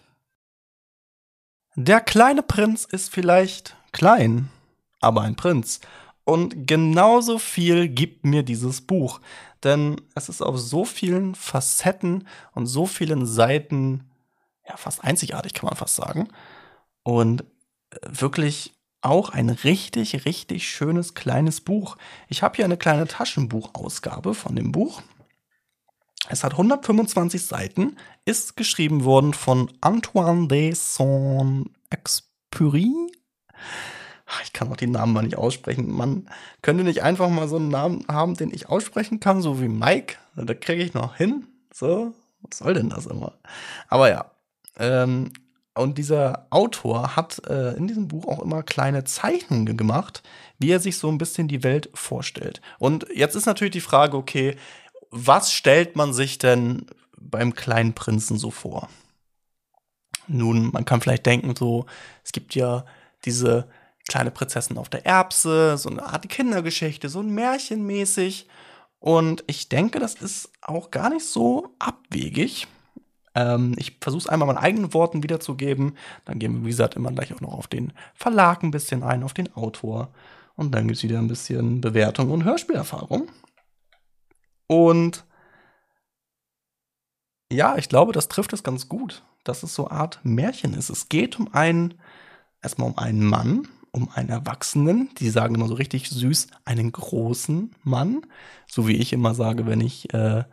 Der kleine Prinz ist vielleicht klein, aber ein Prinz. Und genauso viel gibt mir dieses Buch. Denn es ist auf so vielen Facetten und so vielen Seiten, ja, fast einzigartig, kann man fast sagen. Und wirklich auch ein richtig, richtig schönes kleines Buch. Ich habe hier eine kleine Taschenbuchausgabe von dem Buch. Es hat hundertfünfundzwanzig Seiten, ist geschrieben worden von Antoine de Saint-Exupéry. Ich kann auch die Namen mal nicht aussprechen. Man könnte nicht einfach mal so einen Namen haben, den ich aussprechen kann, so wie Mike. Da kriege ich noch hin. So, was soll denn das immer? Aber ja, ähm, und dieser Autor hat äh, in diesem Buch auch immer kleine Zeichnungen gemacht, wie er sich so ein bisschen die Welt vorstellt. Und jetzt ist natürlich die Frage, okay, was stellt man sich denn beim kleinen Prinzen so vor? Nun, man kann vielleicht denken, so, es gibt ja diese kleine Prinzessin auf der Erbse, so eine Art Kindergeschichte, so ein Märchen mäßig. Und ich denke, das ist auch gar nicht so abwegig. Ähm, ich versuche es einmal meinen eigenen Worten wiederzugeben. Dann gehen wir, wie gesagt, immer gleich auch noch auf den Verlag ein bisschen ein, auf den Autor. Und dann gibt es wieder ein bisschen Bewertung und Hörspielerfahrung. Und ja, ich glaube, das trifft es ganz gut, dass es so eine Art Märchen ist. Es geht um einen, erstmal um einen Mann, um einen Erwachsenen, die sagen immer so richtig süß, einen großen Mann, so wie ich immer sage, wenn ich äh,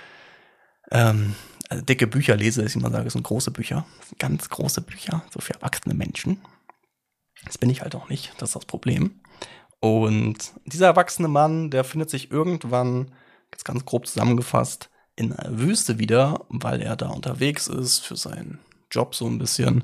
ähm, also dicke Bücher lese, dass ich immer sage, es sind große Bücher, ganz große Bücher, so für erwachsene Menschen. Das bin ich halt auch nicht, das ist das Problem. Und dieser erwachsene Mann, der findet sich irgendwann, jetzt ganz grob zusammengefasst, in einer Wüste wieder, weil er da unterwegs ist für seinen Job so ein bisschen.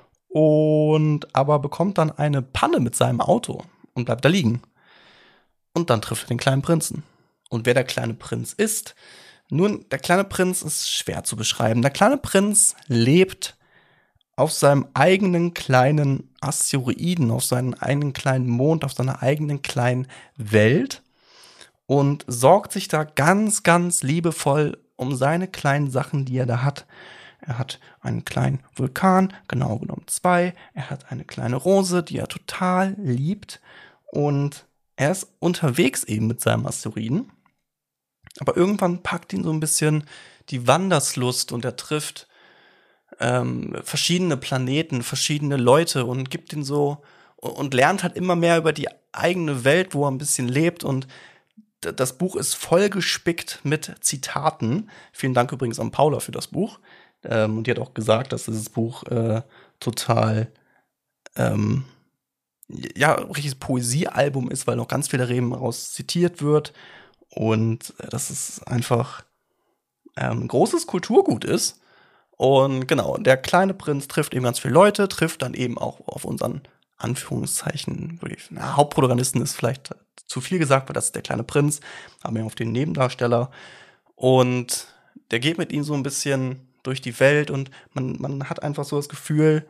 Und aber bekommt dann eine Panne mit seinem Auto und bleibt da liegen. Und dann trifft er den kleinen Prinzen. Und wer der kleine Prinz ist, nun, der kleine Prinz ist schwer zu beschreiben. Der kleine Prinz lebt auf seinem eigenen kleinen Asteroiden, auf seinem eigenen kleinen Mond, auf seiner eigenen kleinen Welt und sorgt sich da ganz, ganz liebevoll um seine kleinen Sachen, die er da hat. Er hat einen kleinen Vulkan, genau genommen zwei. Er hat eine kleine Rose, die er total liebt. Und er ist unterwegs eben mit seinem Asteroiden. Aber irgendwann packt ihn so ein bisschen die Wanderslust und er trifft ähm, verschiedene Planeten, verschiedene Leute und gibt ihn so und lernt halt immer mehr über die eigene Welt, wo er ein bisschen lebt. Und das Buch ist voll gespickt mit Zitaten. Vielen Dank übrigens an Paula für das Buch. Ähm, und die hat auch gesagt, dass dieses Buch äh, total ähm, ja, richtiges Poesiealbum ist, weil noch ganz viele Reden daraus zitiert wird. Und äh, dass es einfach ähm, ein großes Kulturgut ist. Und genau, der kleine Prinz trifft eben ganz viele Leute, trifft dann eben auch auf unseren Anführungszeichen, wirklich, na, Hauptprotagonisten ist vielleicht zu viel gesagt, weil das ist der kleine Prinz, aber eben auf den Nebendarsteller. Und der geht mit ihm so ein bisschen durch die Welt und man, man hat einfach so das Gefühl,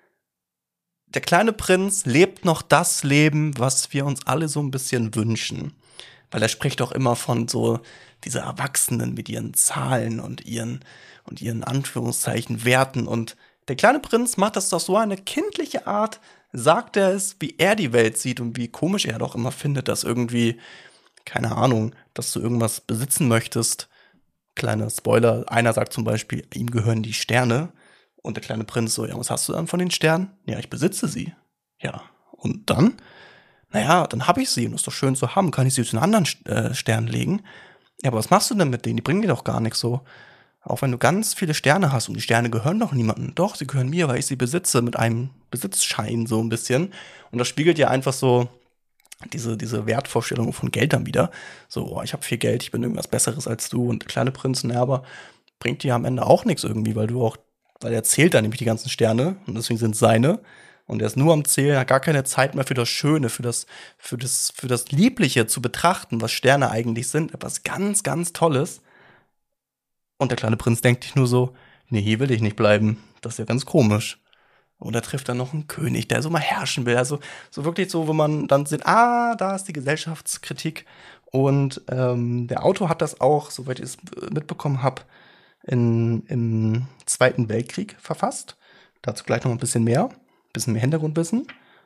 der kleine Prinz lebt noch das Leben, was wir uns alle so ein bisschen wünschen. Weil er spricht auch immer von so dieser Erwachsenen mit ihren Zahlen und ihren, und ihren Anführungszeichen Werten. Und der kleine Prinz macht das doch so eine kindliche Art, sagt er es, wie er die Welt sieht und wie komisch er doch immer findet, dass irgendwie, keine Ahnung, dass du irgendwas besitzen möchtest. Kleiner Spoiler, einer sagt zum Beispiel, ihm gehören die Sterne. Und der kleine Prinz so, ja, was hast du dann von den Sternen? Ja, ich besitze sie. Ja, und dann? Naja, dann habe ich sie und ist doch schön zu haben, kann ich sie zu einen anderen äh, Stern legen. Ja, aber was machst du denn mit denen? Die bringen dir doch gar nichts so. Auch wenn du ganz viele Sterne hast und die Sterne gehören doch niemandem. Doch, sie gehören mir, weil ich sie besitze mit einem Besitzschein so ein bisschen. Und das spiegelt ja einfach so diese, diese Wertvorstellung von Geld dann wieder. So, oh, ich habe viel Geld, ich bin irgendwas Besseres als du. Und der kleine Prinz, ne, aber bringt dir am Ende auch nichts irgendwie, weil du auch, weil er zählt dann nämlich die ganzen Sterne und deswegen sind es seine. Und er ist nur am Zählen, hat gar keine Zeit mehr für das Schöne, für das, für das, für das Liebliche zu betrachten, was Sterne eigentlich sind. Etwas ganz, ganz Tolles. Und der kleine Prinz denkt sich nur so, nee, hier will ich nicht bleiben. Das ist ja ganz komisch. Und er trifft dann noch einen König, der so mal herrschen will. Also so wirklich so, wo man dann sieht, ah, da ist die Gesellschaftskritik. Und ähm, der Autor hat das auch, soweit ich es mitbekommen habe, in, im Zweiten Weltkrieg verfasst. Dazu gleich noch ein bisschen mehr. Ein bisschen mehr Hintergrundwissen.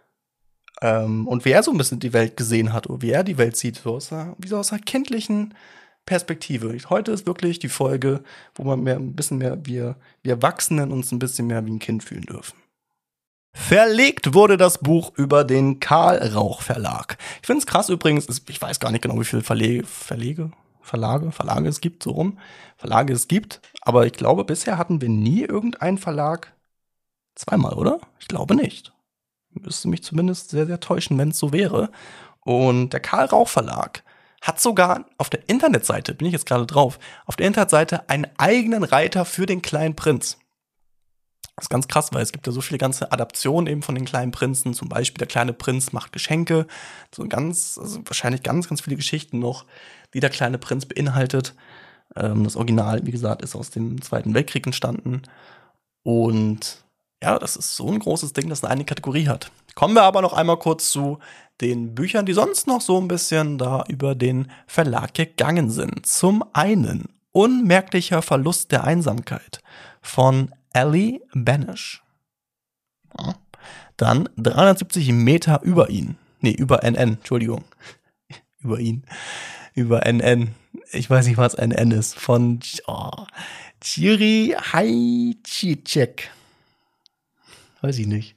Ähm, und wie er so ein bisschen die Welt gesehen hat, oder wie er die Welt sieht, so aus einer, wie so aus einer kindlichen Perspektive. Heute ist wirklich die Folge, wo man mehr, ein bisschen mehr, wir, wir Erwachsenen uns ein bisschen mehr wie ein Kind fühlen dürfen. Verlegt wurde das Buch über den Karl Rauch Verlag. Ich finde es krass übrigens, ich weiß gar nicht genau, wie viele Verlege, Verlege, Verlage, Verlage es gibt, so rum. Verlage es gibt, aber ich glaube, bisher hatten wir nie irgendeinen Verlag zweimal, oder? Ich glaube nicht. Müsste mich zumindest sehr, sehr täuschen, wenn es so wäre. Und der Karl Rauch Verlag hat sogar auf der Internetseite, bin ich jetzt gerade drauf, auf der Internetseite einen eigenen Reiter für den kleinen Prinz. Das ist ganz krass, weil es gibt ja so viele ganze Adaptionen eben von den kleinen Prinzen. Zum Beispiel der kleine Prinz macht Geschenke. So ganz, also wahrscheinlich ganz, ganz viele Geschichten noch, die der kleine Prinz beinhaltet. Ähm, das Original, wie gesagt, ist aus dem Zweiten Weltkrieg entstanden. Und ja, das ist so ein großes Ding, das eine eigene Kategorie hat. Kommen wir aber noch einmal kurz zu den Büchern, die sonst noch so ein bisschen da über den Verlag gegangen sind. Zum einen Unmerklicher Verlust der Einsamkeit von Ellie Banish. Ja. Dann dreihundertsiebzig Meter über ihn. Nee, über N N, Entschuldigung. über ihn. Über N N. Ich weiß nicht, was N N ist. Von oh, Chiri Haichicek. Weiß ich nicht.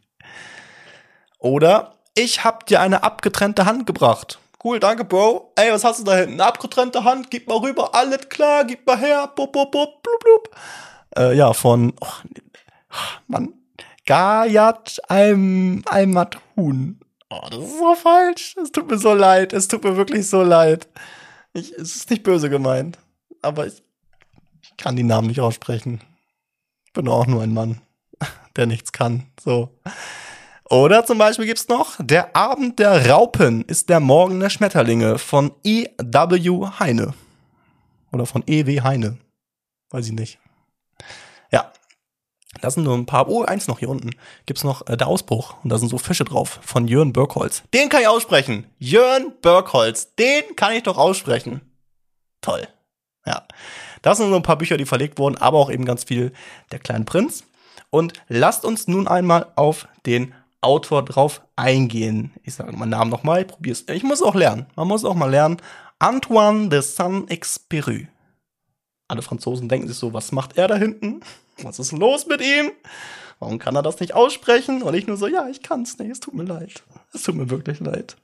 Oder ich hab dir eine abgetrennte Hand gebracht. Cool, danke, Bro. Ey, was hast du da hinten? Eine abgetrennte Hand? Gib mal rüber. Alles klar, gib mal her. Bup, bup, bup, blub, blub. Äh, ja, von, oh, Mann, Gayat Almathun. Oh, das ist so falsch. Es tut mir so leid. Es tut mir wirklich so leid. Ich, es ist nicht böse gemeint. Aber ich, ich kann die Namen nicht aussprechen. Ich bin auch nur ein Mann, der nichts kann. So. Oder zum Beispiel gibt's noch Der Abend der Raupen ist der Morgen der Schmetterlinge von E W Heine. Oder von E W Heine. Weiß ich nicht. Ja, das sind nur ein paar. Oh, eins noch hier unten. Gibt's noch äh, Der Ausbruch. Und da sind so Fische drauf. Von Jörn Birkholz. Den kann ich aussprechen. Jörn Birkholz. Den kann ich doch aussprechen. Toll. Ja. Das sind so ein paar Bücher, die verlegt wurden. Aber auch eben ganz viel Der kleine Prinz. Und lasst uns nun einmal auf den Autor drauf eingehen. Ich sage meinen Namen nochmal. Ich probier's. Ich muss auch lernen. Man muss auch mal lernen. Antoine de Saint-Exupéry. Alle Franzosen denken sich so, was macht er da hinten? Was ist los mit ihm? Warum kann er das nicht aussprechen? Und ich nur so, ja, ich kann's nicht, es tut mir leid. Es tut mir wirklich leid.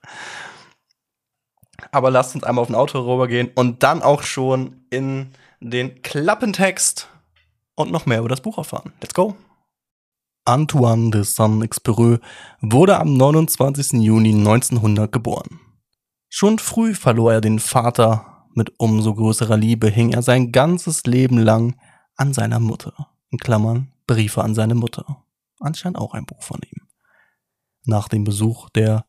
Aber lasst uns einmal auf den Autor rübergehen und dann auch schon in den Klappentext und noch mehr über das Buch erfahren. Let's go! Antoine de Saint-Exupéry wurde am neunundzwanzigsten Juni neunzehnhundert geboren. Schon früh verlor er den Vater. Mit umso größerer Liebe hing er sein ganzes Leben lang an seiner Mutter. In Klammern, Briefe an seine Mutter. Anscheinend auch ein Buch von ihm. Nach dem Besuch der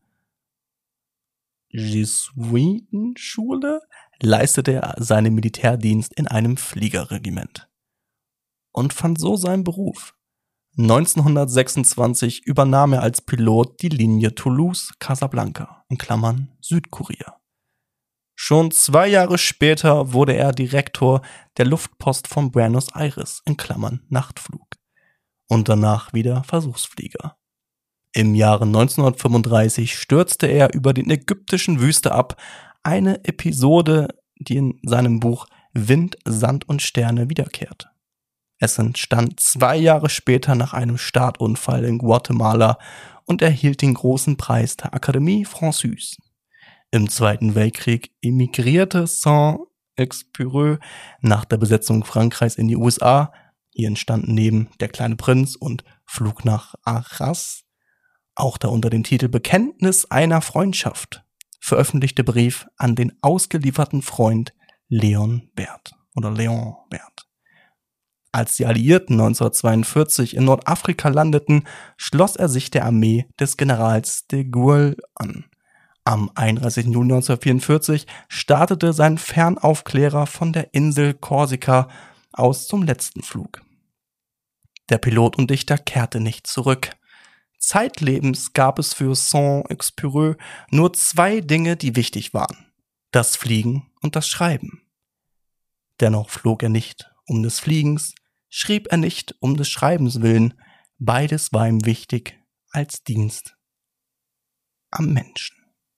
Jesuitenschule leistete er seinen Militärdienst in einem Fliegerregiment. Und fand so seinen Beruf. neunzehnhundertsechsundzwanzig übernahm er als Pilot die Linie Toulouse-Casablanca. In Klammern, Südkorea. Schon zwei Jahre später wurde er Direktor der Luftpost von Buenos Aires, in Klammern Nachtflug, und danach wieder Versuchsflieger. Im Jahre neunzehnhundertfünfunddreißig stürzte er über den ägyptischen Wüste ab, eine Episode, die in seinem Buch Wind, Sand und Sterne wiederkehrt. Es entstand zwei Jahre später nach einem Startunfall in Guatemala und erhielt den großen Preis der Académie Française. Im Zweiten Weltkrieg emigrierte Saint-Exupéry nach der Besetzung Frankreichs in die U S A. Hier entstanden neben Der kleine Prinz und Flug nach Arras auch der unter dem Titel Bekenntnis einer Freundschaft veröffentlichte Brief an den ausgelieferten Freund Leon Bert oder Leon Bert. Als die Alliierten neunzehnhundertzweiundvierzig in Nordafrika landeten, schloss er sich der Armee des Generals de Gaulle an. Am einunddreißigsten Juli neunzehnhundertvierundvierzig startete sein Fernaufklärer von der Insel Korsika aus zum letzten Flug. Der Pilot und Dichter kehrte nicht zurück. Zeitlebens gab es für Saint-Exupéry nur zwei Dinge, die wichtig waren: das Fliegen und das Schreiben. Dennoch flog er nicht um des Fliegens, schrieb er nicht um des Schreibens willen. Beides war ihm wichtig als Dienst am Menschen.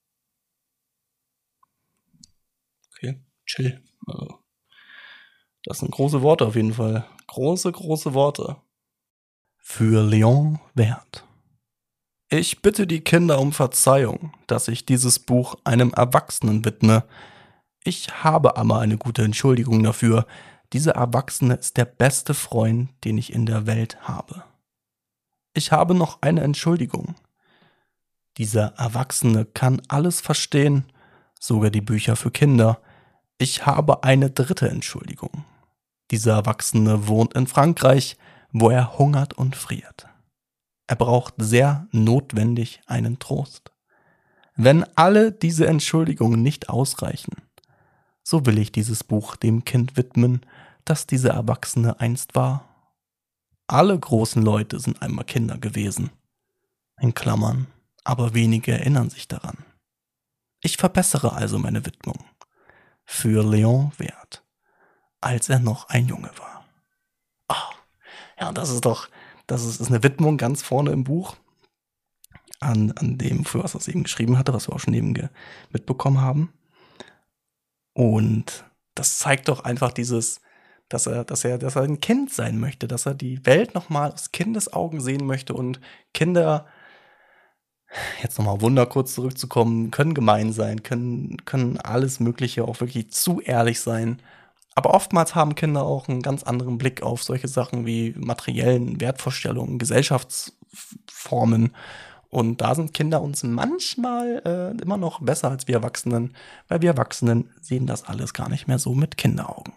Okay, chill. Also, das sind große Worte auf jeden Fall. Große, große Worte. Für Leon Bert. Ich bitte die Kinder um Verzeihung, dass ich dieses Buch einem Erwachsenen widme. Ich habe aber eine gute Entschuldigung dafür. Dieser Erwachsene ist der beste Freund, den ich in der Welt habe. Ich habe noch eine Entschuldigung. Dieser Erwachsene kann alles verstehen, sogar die Bücher für Kinder. Ich habe eine dritte Entschuldigung. Dieser Erwachsene wohnt in Frankreich, wo er hungert und friert. Er braucht sehr notwendig einen Trost. Wenn alle diese Entschuldigungen nicht ausreichen, so will ich dieses Buch dem Kind widmen, das dieser Erwachsene einst war. Alle großen Leute sind einmal Kinder gewesen. In Klammern, aber wenige erinnern sich daran. Ich verbessere also meine Widmung. Für Leon Bert, als er noch ein Junge war. Oh, ja, das ist doch, das ist, ist eine Widmung ganz vorne im Buch an, an dem, für was er es eben geschrieben hatte, was wir auch schon eben ge- mitbekommen haben. Und das zeigt doch einfach dieses, dass er, dass er, dass er ein Kind sein möchte, dass er die Welt nochmal aus Kindesaugen sehen möchte und Kinder, jetzt nochmal Wunder kurz zurückzukommen, können gemein sein, können, können alles Mögliche auch wirklich zu ehrlich sein. Aber oftmals haben Kinder auch einen ganz anderen Blick auf solche Sachen wie materiellen Wertvorstellungen, Gesellschaftsformen. Und da sind Kinder uns manchmal äh, immer noch besser als wir Erwachsenen, weil wir Erwachsenen sehen das alles gar nicht mehr so mit Kinderaugen.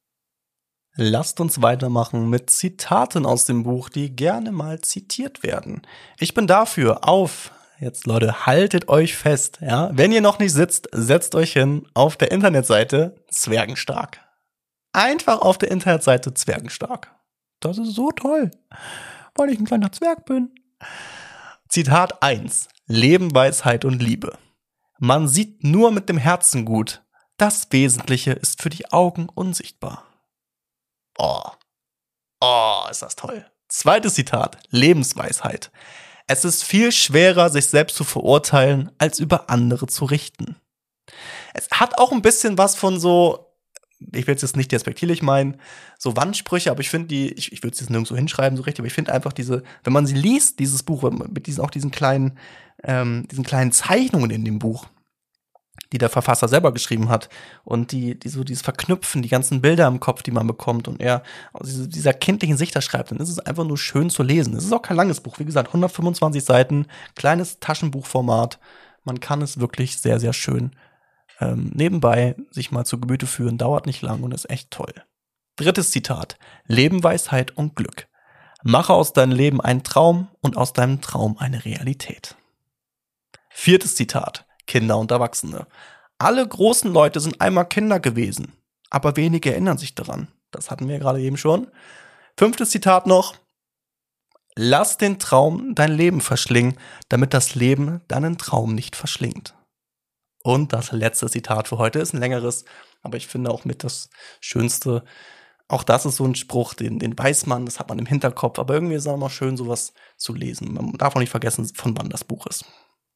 Lasst uns weitermachen mit Zitaten aus dem Buch, die gerne mal zitiert werden. Ich bin dafür auf, jetzt Leute, haltet euch fest, ja, wenn ihr noch nicht sitzt, setzt euch hin auf der Internetseite Zwergenstark. Einfach auf der Internetseite Zwergenstark. Das ist so toll, weil ich ein kleiner Zwerg bin. Zitat eins. Leben, Weisheit und Liebe. Man sieht nur mit dem Herzen gut. Das Wesentliche ist für die Augen unsichtbar. Oh, oh, ist das toll. Zweites Zitat. Lebensweisheit. Es ist viel schwerer, sich selbst zu verurteilen, als über andere zu richten. Es hat auch ein bisschen was von so, ich will es jetzt nicht despektierlich meinen, so Wandsprüche, aber ich finde die, ich, ich würde es jetzt nirgendwo hinschreiben so richtig, aber ich finde einfach diese, wenn man sie liest, dieses Buch, mit diesen, auch diesen kleinen, ähm, diesen kleinen Zeichnungen in dem Buch, die der Verfasser selber geschrieben hat und die, die so dieses Verknüpfen, die ganzen Bilder im Kopf, die man bekommt und er aus dieser kindlichen Sicht da schreibt, dann ist es einfach nur schön zu lesen. Es ist auch kein langes Buch, wie gesagt, hundertfünfundzwanzig Seiten, kleines Taschenbuchformat. Man kann es wirklich sehr, sehr schön ähm, nebenbei sich mal zu Gemüte führen, dauert nicht lang und ist echt toll. Drittes Zitat. Leben, Weisheit und Glück. Mache aus deinem Leben einen Traum und aus deinem Traum eine Realität. Viertes Zitat. Kinder und Erwachsene. Alle großen Leute sind einmal Kinder gewesen, aber wenige erinnern sich daran. Das hatten wir gerade eben schon. Fünftes Zitat noch. Lass den Traum dein Leben verschlingen, damit das Leben deinen Traum nicht verschlingt. Und das letzte Zitat für heute ist ein längeres, aber ich finde auch mit das Schönste. Auch das ist so ein Spruch, den, den weiß man, das hat man im Hinterkopf, aber irgendwie ist es auch mal schön, sowas zu lesen. Man darf auch nicht vergessen, von wann das Buch ist.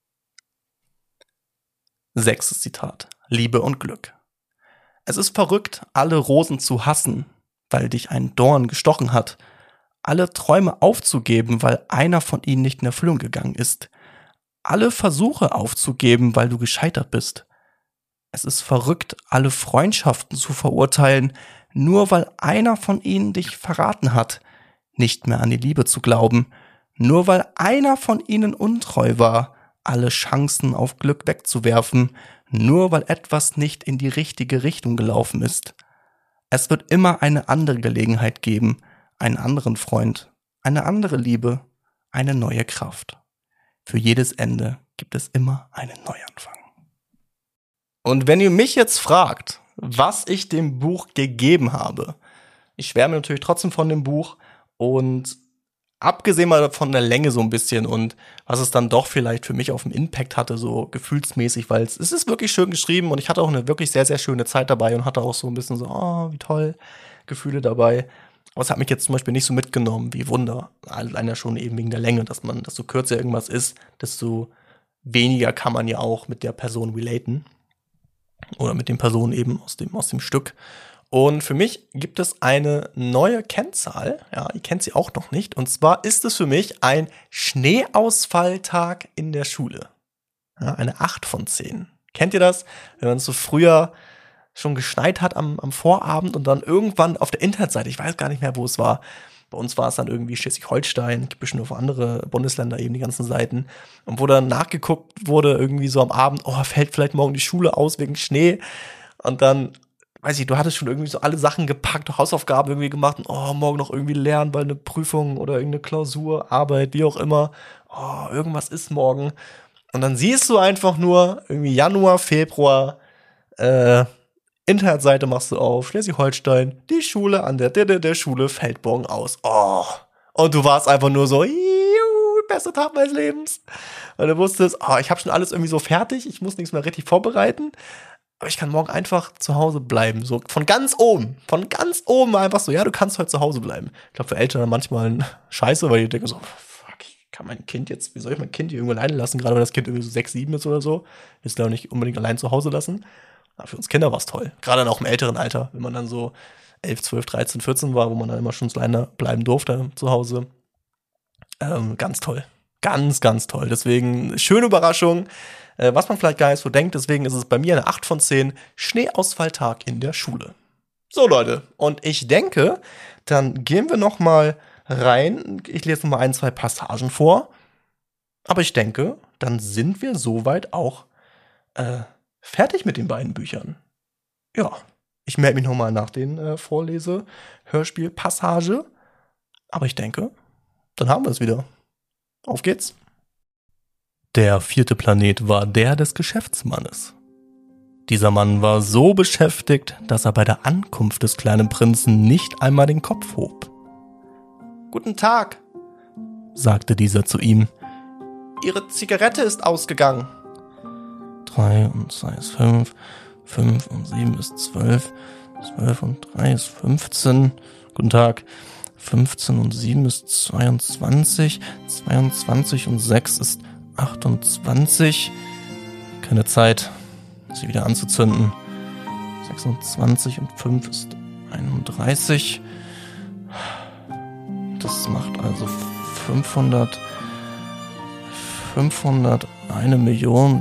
Sechstes Zitat. Liebe und Glück. Es ist verrückt, alle Rosen zu hassen, weil dich ein Dorn gestochen hat. Alle Träume aufzugeben, weil einer von ihnen nicht in Erfüllung gegangen ist. Alle Versuche aufzugeben, weil du gescheitert bist. Es ist verrückt, alle Freundschaften zu verurteilen, nur weil einer von ihnen dich verraten hat. Nicht mehr an die Liebe zu glauben, nur weil einer von ihnen untreu war. Alle Chancen auf Glück wegzuwerfen, nur weil etwas nicht in die richtige Richtung gelaufen ist. Es wird immer eine andere Gelegenheit geben, einen anderen Freund, eine andere Liebe, eine neue Kraft. Für jedes Ende gibt es immer einen Neuanfang. Und wenn ihr mich jetzt fragt, was ich dem Buch gegeben habe, ich schwärme natürlich trotzdem von dem Buch und abgesehen mal von der Länge so ein bisschen und was es dann doch vielleicht für mich auf dem Impact hatte, so gefühlsmäßig, weil es, es ist wirklich schön geschrieben und ich hatte auch eine wirklich sehr, sehr schöne Zeit dabei und hatte auch so ein bisschen so, oh, wie toll, Gefühle dabei. Aber es hat mich jetzt zum Beispiel nicht so mitgenommen wie Wunder. Allein ja schon eben wegen der Länge, dass man, desto kürzer irgendwas ist, desto weniger kann man ja auch mit der Person relaten. Oder mit den Personen eben aus dem, aus dem Stück. Und für mich gibt es eine neue Kennzahl, ja, ihr kennt sie auch noch nicht, und zwar ist es für mich ein Schneeausfalltag in der Schule. Ja, eine acht von zehn. Kennt ihr das? Wenn man so früher schon geschneit hat am, am Vorabend und dann irgendwann auf der Internetseite, ich weiß gar nicht mehr, wo es war, bei uns war es dann irgendwie Schleswig-Holstein, gibt bestimmt auf andere Bundesländer eben die ganzen Seiten, und wo dann nachgeguckt wurde, irgendwie so am Abend, oh, fällt vielleicht morgen die Schule aus wegen Schnee, und dann weiß ich, du hattest schon irgendwie so alle Sachen gepackt, Hausaufgaben irgendwie gemacht und oh, morgen noch irgendwie lernen, weil eine Prüfung oder irgendeine Klausur, Arbeit, wie auch immer. Oh, irgendwas ist morgen. Und dann siehst du einfach nur irgendwie Januar, Februar, äh, Internetseite machst du auf, Schleswig-Holstein, die Schule an der, der, der Schule fällt morgen aus. Oh. Und du warst einfach nur so, juhu, bester Tag meines Lebens. Und du wusstest, oh, ich habe schon alles irgendwie so fertig, ich muss nichts mehr richtig vorbereiten. Aber ich kann morgen einfach zu Hause bleiben. So von ganz oben. Von ganz oben einfach so, ja, du kannst heute zu Hause bleiben. Ich glaube, für Eltern manchmal scheiße, weil die denken so, fuck, ich kann mein Kind jetzt, wie soll ich mein Kind hier irgendwo alleine lassen? Gerade wenn das Kind irgendwie so sechs, sieben ist oder so. Ist ja auch nicht unbedingt allein zu Hause lassen. Aber für uns Kinder war es toll. Gerade dann auch im älteren Alter, wenn man dann so elf, zwölf, dreizehn, vierzehn war, wo man dann immer schon alleine bleiben durfte zu Hause. Ähm, ganz toll. Ganz, ganz toll. Deswegen, schöne Überraschung. Was man vielleicht gar nicht so denkt, deswegen ist es bei mir eine acht von zehn, Schneeausfalltag in der Schule. So, Leute, und ich denke, dann gehen wir noch mal rein. Ich lese noch mal ein, zwei Passagen vor. Aber ich denke, dann sind wir soweit auch äh, fertig mit den beiden Büchern. Ja, ich melde mich noch mal nach den äh, Vorlese-Hörspiel-Passage. Aber ich denke, dann haben wir es wieder. Auf geht's. Der vierte Planet war der des Geschäftsmannes. Dieser Mann war so beschäftigt, dass er bei der Ankunft des kleinen Prinzen nicht einmal den Kopf hob. »Guten Tag«, sagte dieser zu ihm. »Ihre Zigarette ist ausgegangen.« Drei und zwei ist fünf, fünf und sieben ist zwölf, zwölf und drei ist fünfzehn. Guten Tag. fünfzehn und sieben ist zweiundzwanzig, zweiundzwanzig und sechs ist achtundzwanzig. Keine Zeit, sie wieder anzuzünden. sechsundzwanzig und fünf ist einunddreißig. Das macht also fünfhundert, fünfhundert, eine Million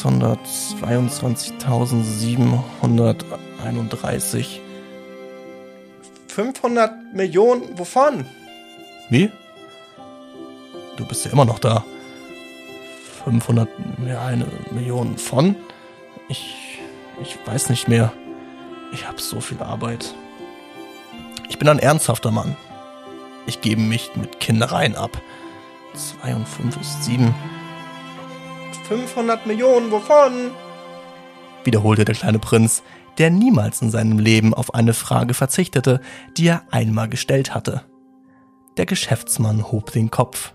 sechshundertzweiundzwanzigtausendsiebenhunderteinunddreißig. fünfhundert Millionen, wovon? Wie? Du bist ja immer noch da. fünfhundert, ja, eine Million von? Ich, ich weiß nicht mehr. Ich habe so viel Arbeit. Ich bin ein ernsthafter Mann. Ich gebe mich mit Kindereien ab. Zwei und fünf ist sieben. fünfhundert Millionen, wovon? Wiederholte der kleine Prinz, der niemals in seinem Leben auf eine Frage verzichtete, die er einmal gestellt hatte. Der Geschäftsmann hob den Kopf.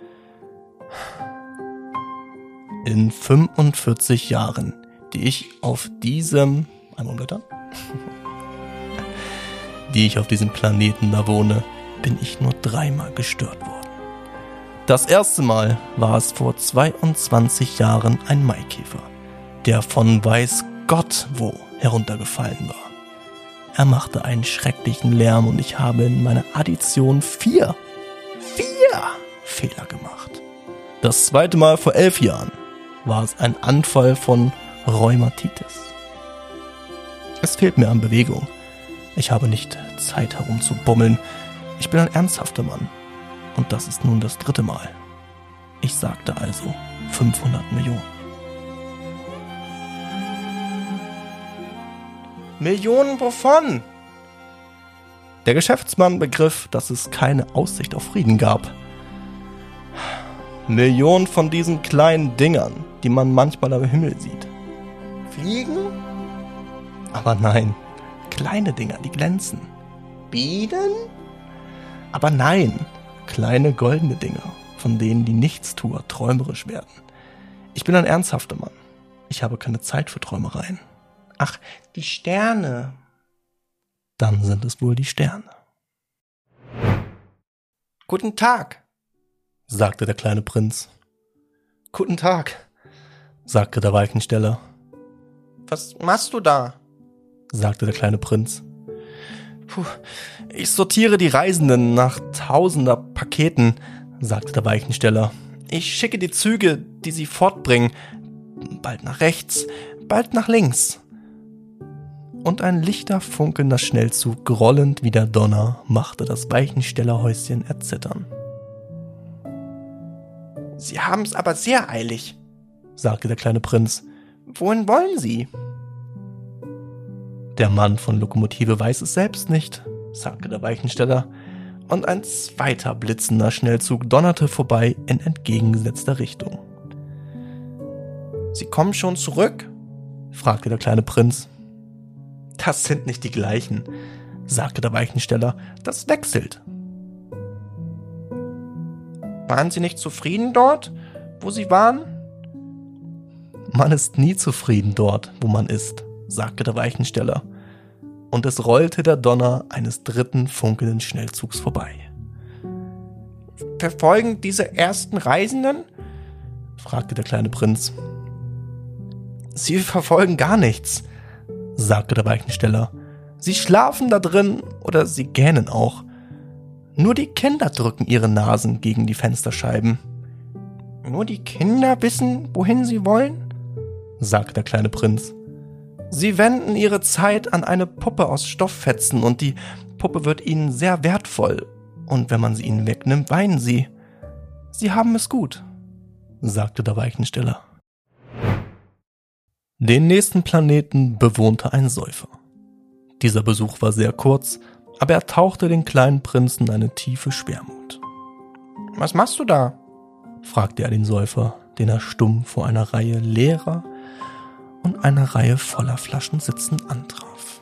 In fünfundvierzig Jahren, die ich auf diesem, einmal umblättern, die ich auf diesem Planeten da wohne, bin ich nur dreimal gestört worden. Das erste Mal war es vor zweiundzwanzig Jahren ein Maikäfer, der von weiß Gott wo heruntergefallen war. Er machte einen schrecklichen Lärm und ich habe in meiner Addition vier, vier Fehler gemacht. Das zweite Mal vor elf Jahren war es ein Anfall von Rheumatitis. Es fehlt mir an Bewegung. Ich habe nicht Zeit herumzubummeln. Ich bin ein ernsthafter Mann. Und das ist nun das dritte Mal. Ich sagte also fünfhundert Millionen. Millionen wovon? Der Geschäftsmann begriff, dass es keine Aussicht auf Frieden gab. Millionen von diesen kleinen Dingern, die man manchmal am Himmel sieht. Fliegen? Aber nein, kleine Dinger, die glänzen. Bienen? Aber nein, kleine goldene Dinger, von denen die Nichtstuer träumerisch werden. Ich bin ein ernsthafter Mann. Ich habe keine Zeit für Träumereien. Ach, die Sterne. Dann sind es wohl die Sterne. Guten Tag, sagte der kleine Prinz. Guten Tag, sagte der Weichensteller. Was machst du da? Sagte der kleine Prinz. Puh, ich sortiere die Reisenden nach tausender Paketen, sagte der Weichensteller. Ich schicke die Züge, die sie fortbringen, bald nach rechts, bald nach links. Und ein lichter, funkelnder Schnellzug, grollend wie der Donner, machte das Weichenstellerhäuschen erzittern. Sie haben's aber sehr eilig, sagte der kleine Prinz. Wohin wollen Sie? Der Mann von Lokomotive weiß es selbst nicht, sagte der Weichensteller, und ein zweiter blitzender Schnellzug donnerte vorbei in entgegengesetzter Richtung. Sie kommen schon zurück? Fragte der kleine Prinz. Das sind nicht die gleichen, sagte der Weichensteller, das wechselt. Waren Sie nicht zufrieden dort, wo Sie waren? Man ist nie zufrieden dort, wo man ist, sagte der Weichensteller, und es rollte der Donner eines dritten funkelnden Schnellzugs vorbei. Verfolgen diese ersten Reisenden? Fragte der kleine Prinz. Sie verfolgen gar nichts, sagte der Weichensteller. Sie schlafen da drin oder sie gähnen auch. Nur die Kinder drücken ihre Nasen gegen die Fensterscheiben. Nur die Kinder wissen, wohin sie wollen? Sagte der kleine Prinz. Sie wenden ihre Zeit an eine Puppe aus Stofffetzen und die Puppe wird ihnen sehr wertvoll. Und wenn man sie ihnen wegnimmt, weinen sie. Sie haben es gut, sagte der Weichensteller. Den nächsten Planeten bewohnte ein Säufer. Dieser Besuch war sehr kurz, aber er tauchte den kleinen Prinzen eine tiefe Schwermut. Was machst du da? Fragte er den Säufer, den er stumm vor einer Reihe leerer und einer Reihe voller Flaschen sitzend antraf.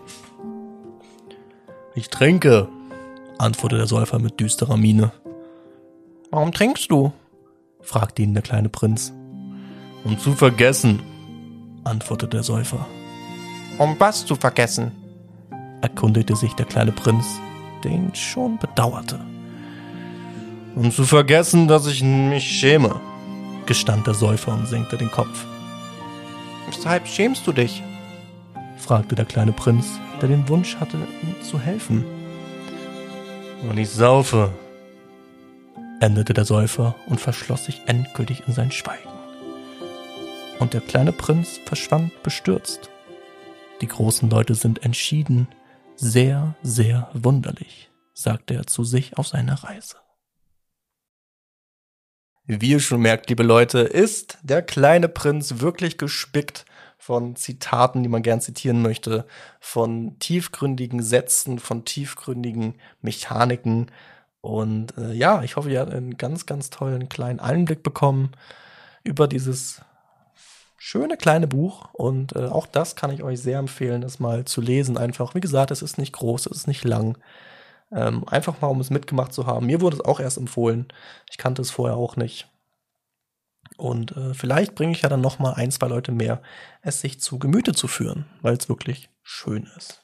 Ich trinke, antwortete der Säufer mit düsterer Miene. Warum trinkst du? Fragte ihn der kleine Prinz. Um zu vergessen, antwortete der Säufer. Um was zu vergessen? Erkundigte sich der kleine Prinz, der ihn schon bedauerte. Um zu vergessen, dass ich mich schäme, gestand der Säufer und senkte den Kopf. Weshalb schämst du dich? Fragte der kleine Prinz, der den Wunsch hatte, ihm zu helfen. Weil ich saufe, endete der Säufer und verschloss sich endgültig in sein Schweigen. Und der kleine Prinz verschwand bestürzt. Die großen Leute sind entschieden, sehr, sehr wunderlich, sagte er zu sich auf seiner Reise. Wie ihr schon merkt, liebe Leute, ist der kleine Prinz wirklich gespickt von Zitaten, die man gern zitieren möchte, von tiefgründigen Sätzen, von tiefgründigen Mechaniken. Und äh, ja, ich hoffe, ihr habt einen ganz, ganz tollen kleinen Einblick bekommen über dieses schöne kleine Buch. Und äh, auch das kann ich euch sehr empfehlen, das mal zu lesen. Einfach, wie gesagt, es ist nicht groß, es ist nicht lang. Ähm, einfach mal, um es mitgemacht zu haben. Mir wurde es auch erst empfohlen. Ich kannte es vorher auch nicht. Und äh, vielleicht bringe ich ja dann noch mal ein, zwei Leute mehr, es sich zu Gemüte zu führen, weil es wirklich schön ist.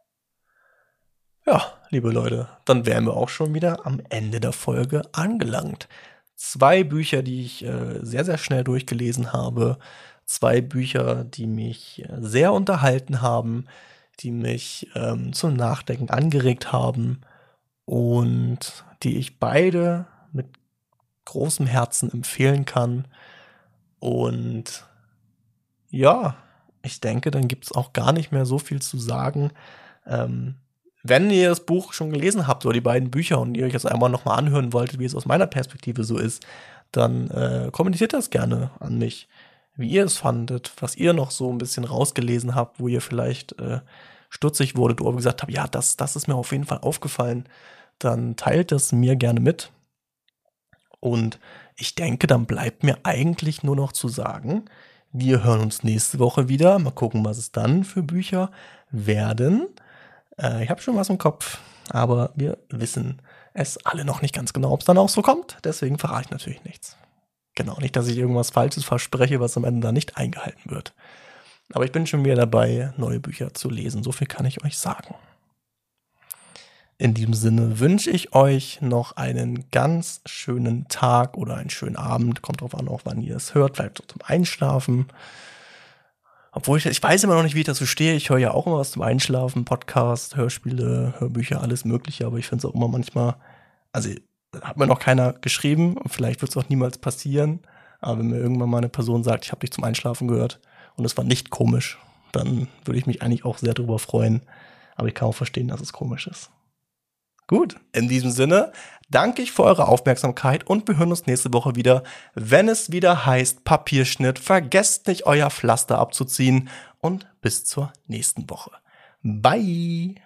Ja, liebe Leute, dann wären wir auch schon wieder am Ende der Folge angelangt. Zwei Bücher, die ich äh, sehr, sehr schnell durchgelesen habe. Zwei Bücher, die mich sehr unterhalten haben. die mich ähm, zum Nachdenken angeregt haben und die ich beide mit großem Herzen empfehlen kann. Und ja, ich denke, dann gibt es auch gar nicht mehr so viel zu sagen. Ähm, wenn ihr das Buch schon gelesen habt oder die beiden Bücher und ihr euch jetzt einmal nochmal anhören wolltet, wie es aus meiner Perspektive so ist, dann äh, kommentiert das gerne an mich, wie ihr es fandet, was ihr noch so ein bisschen rausgelesen habt, wo ihr vielleicht äh, stutzig wurdet oder gesagt habt, ja, das, das ist mir auf jeden Fall aufgefallen. Dann teilt das mir gerne mit. Und ich denke, dann bleibt mir eigentlich nur noch zu sagen, wir hören uns nächste Woche wieder. Mal gucken, was es dann für Bücher werden. Äh, ich habe schon was im Kopf, aber wir wissen es alle noch nicht ganz genau, ob es dann auch so kommt. Deswegen verrate ich natürlich nichts. Genau, nicht, dass ich irgendwas Falsches verspreche, was am Ende dann nicht eingehalten wird. Aber ich bin schon wieder dabei, neue Bücher zu lesen. So viel kann ich euch sagen. In diesem Sinne wünsche ich euch noch einen ganz schönen Tag oder einen schönen Abend. Kommt drauf an, auch wann ihr es hört. Vielleicht so zum Einschlafen. Obwohl ich, ich weiß immer noch nicht, wie ich dazu stehe. Ich höre ja auch immer was zum Einschlafen. Podcast, Hörspiele, Hörbücher, alles Mögliche. Aber ich finde es auch immer manchmal, also hat mir noch keiner geschrieben. Und vielleicht wird es auch niemals passieren. Aber wenn mir irgendwann mal eine Person sagt, ich habe dich zum Einschlafen gehört und es war nicht komisch, dann würde ich mich eigentlich auch sehr darüber freuen. Aber ich kann auch verstehen, dass es komisch ist. Gut, in diesem Sinne danke ich für eure Aufmerksamkeit und wir hören uns nächste Woche wieder, wenn es wieder heißt Papierschnitt. Vergesst nicht, euer Pflaster abzuziehen und bis zur nächsten Woche. Bye!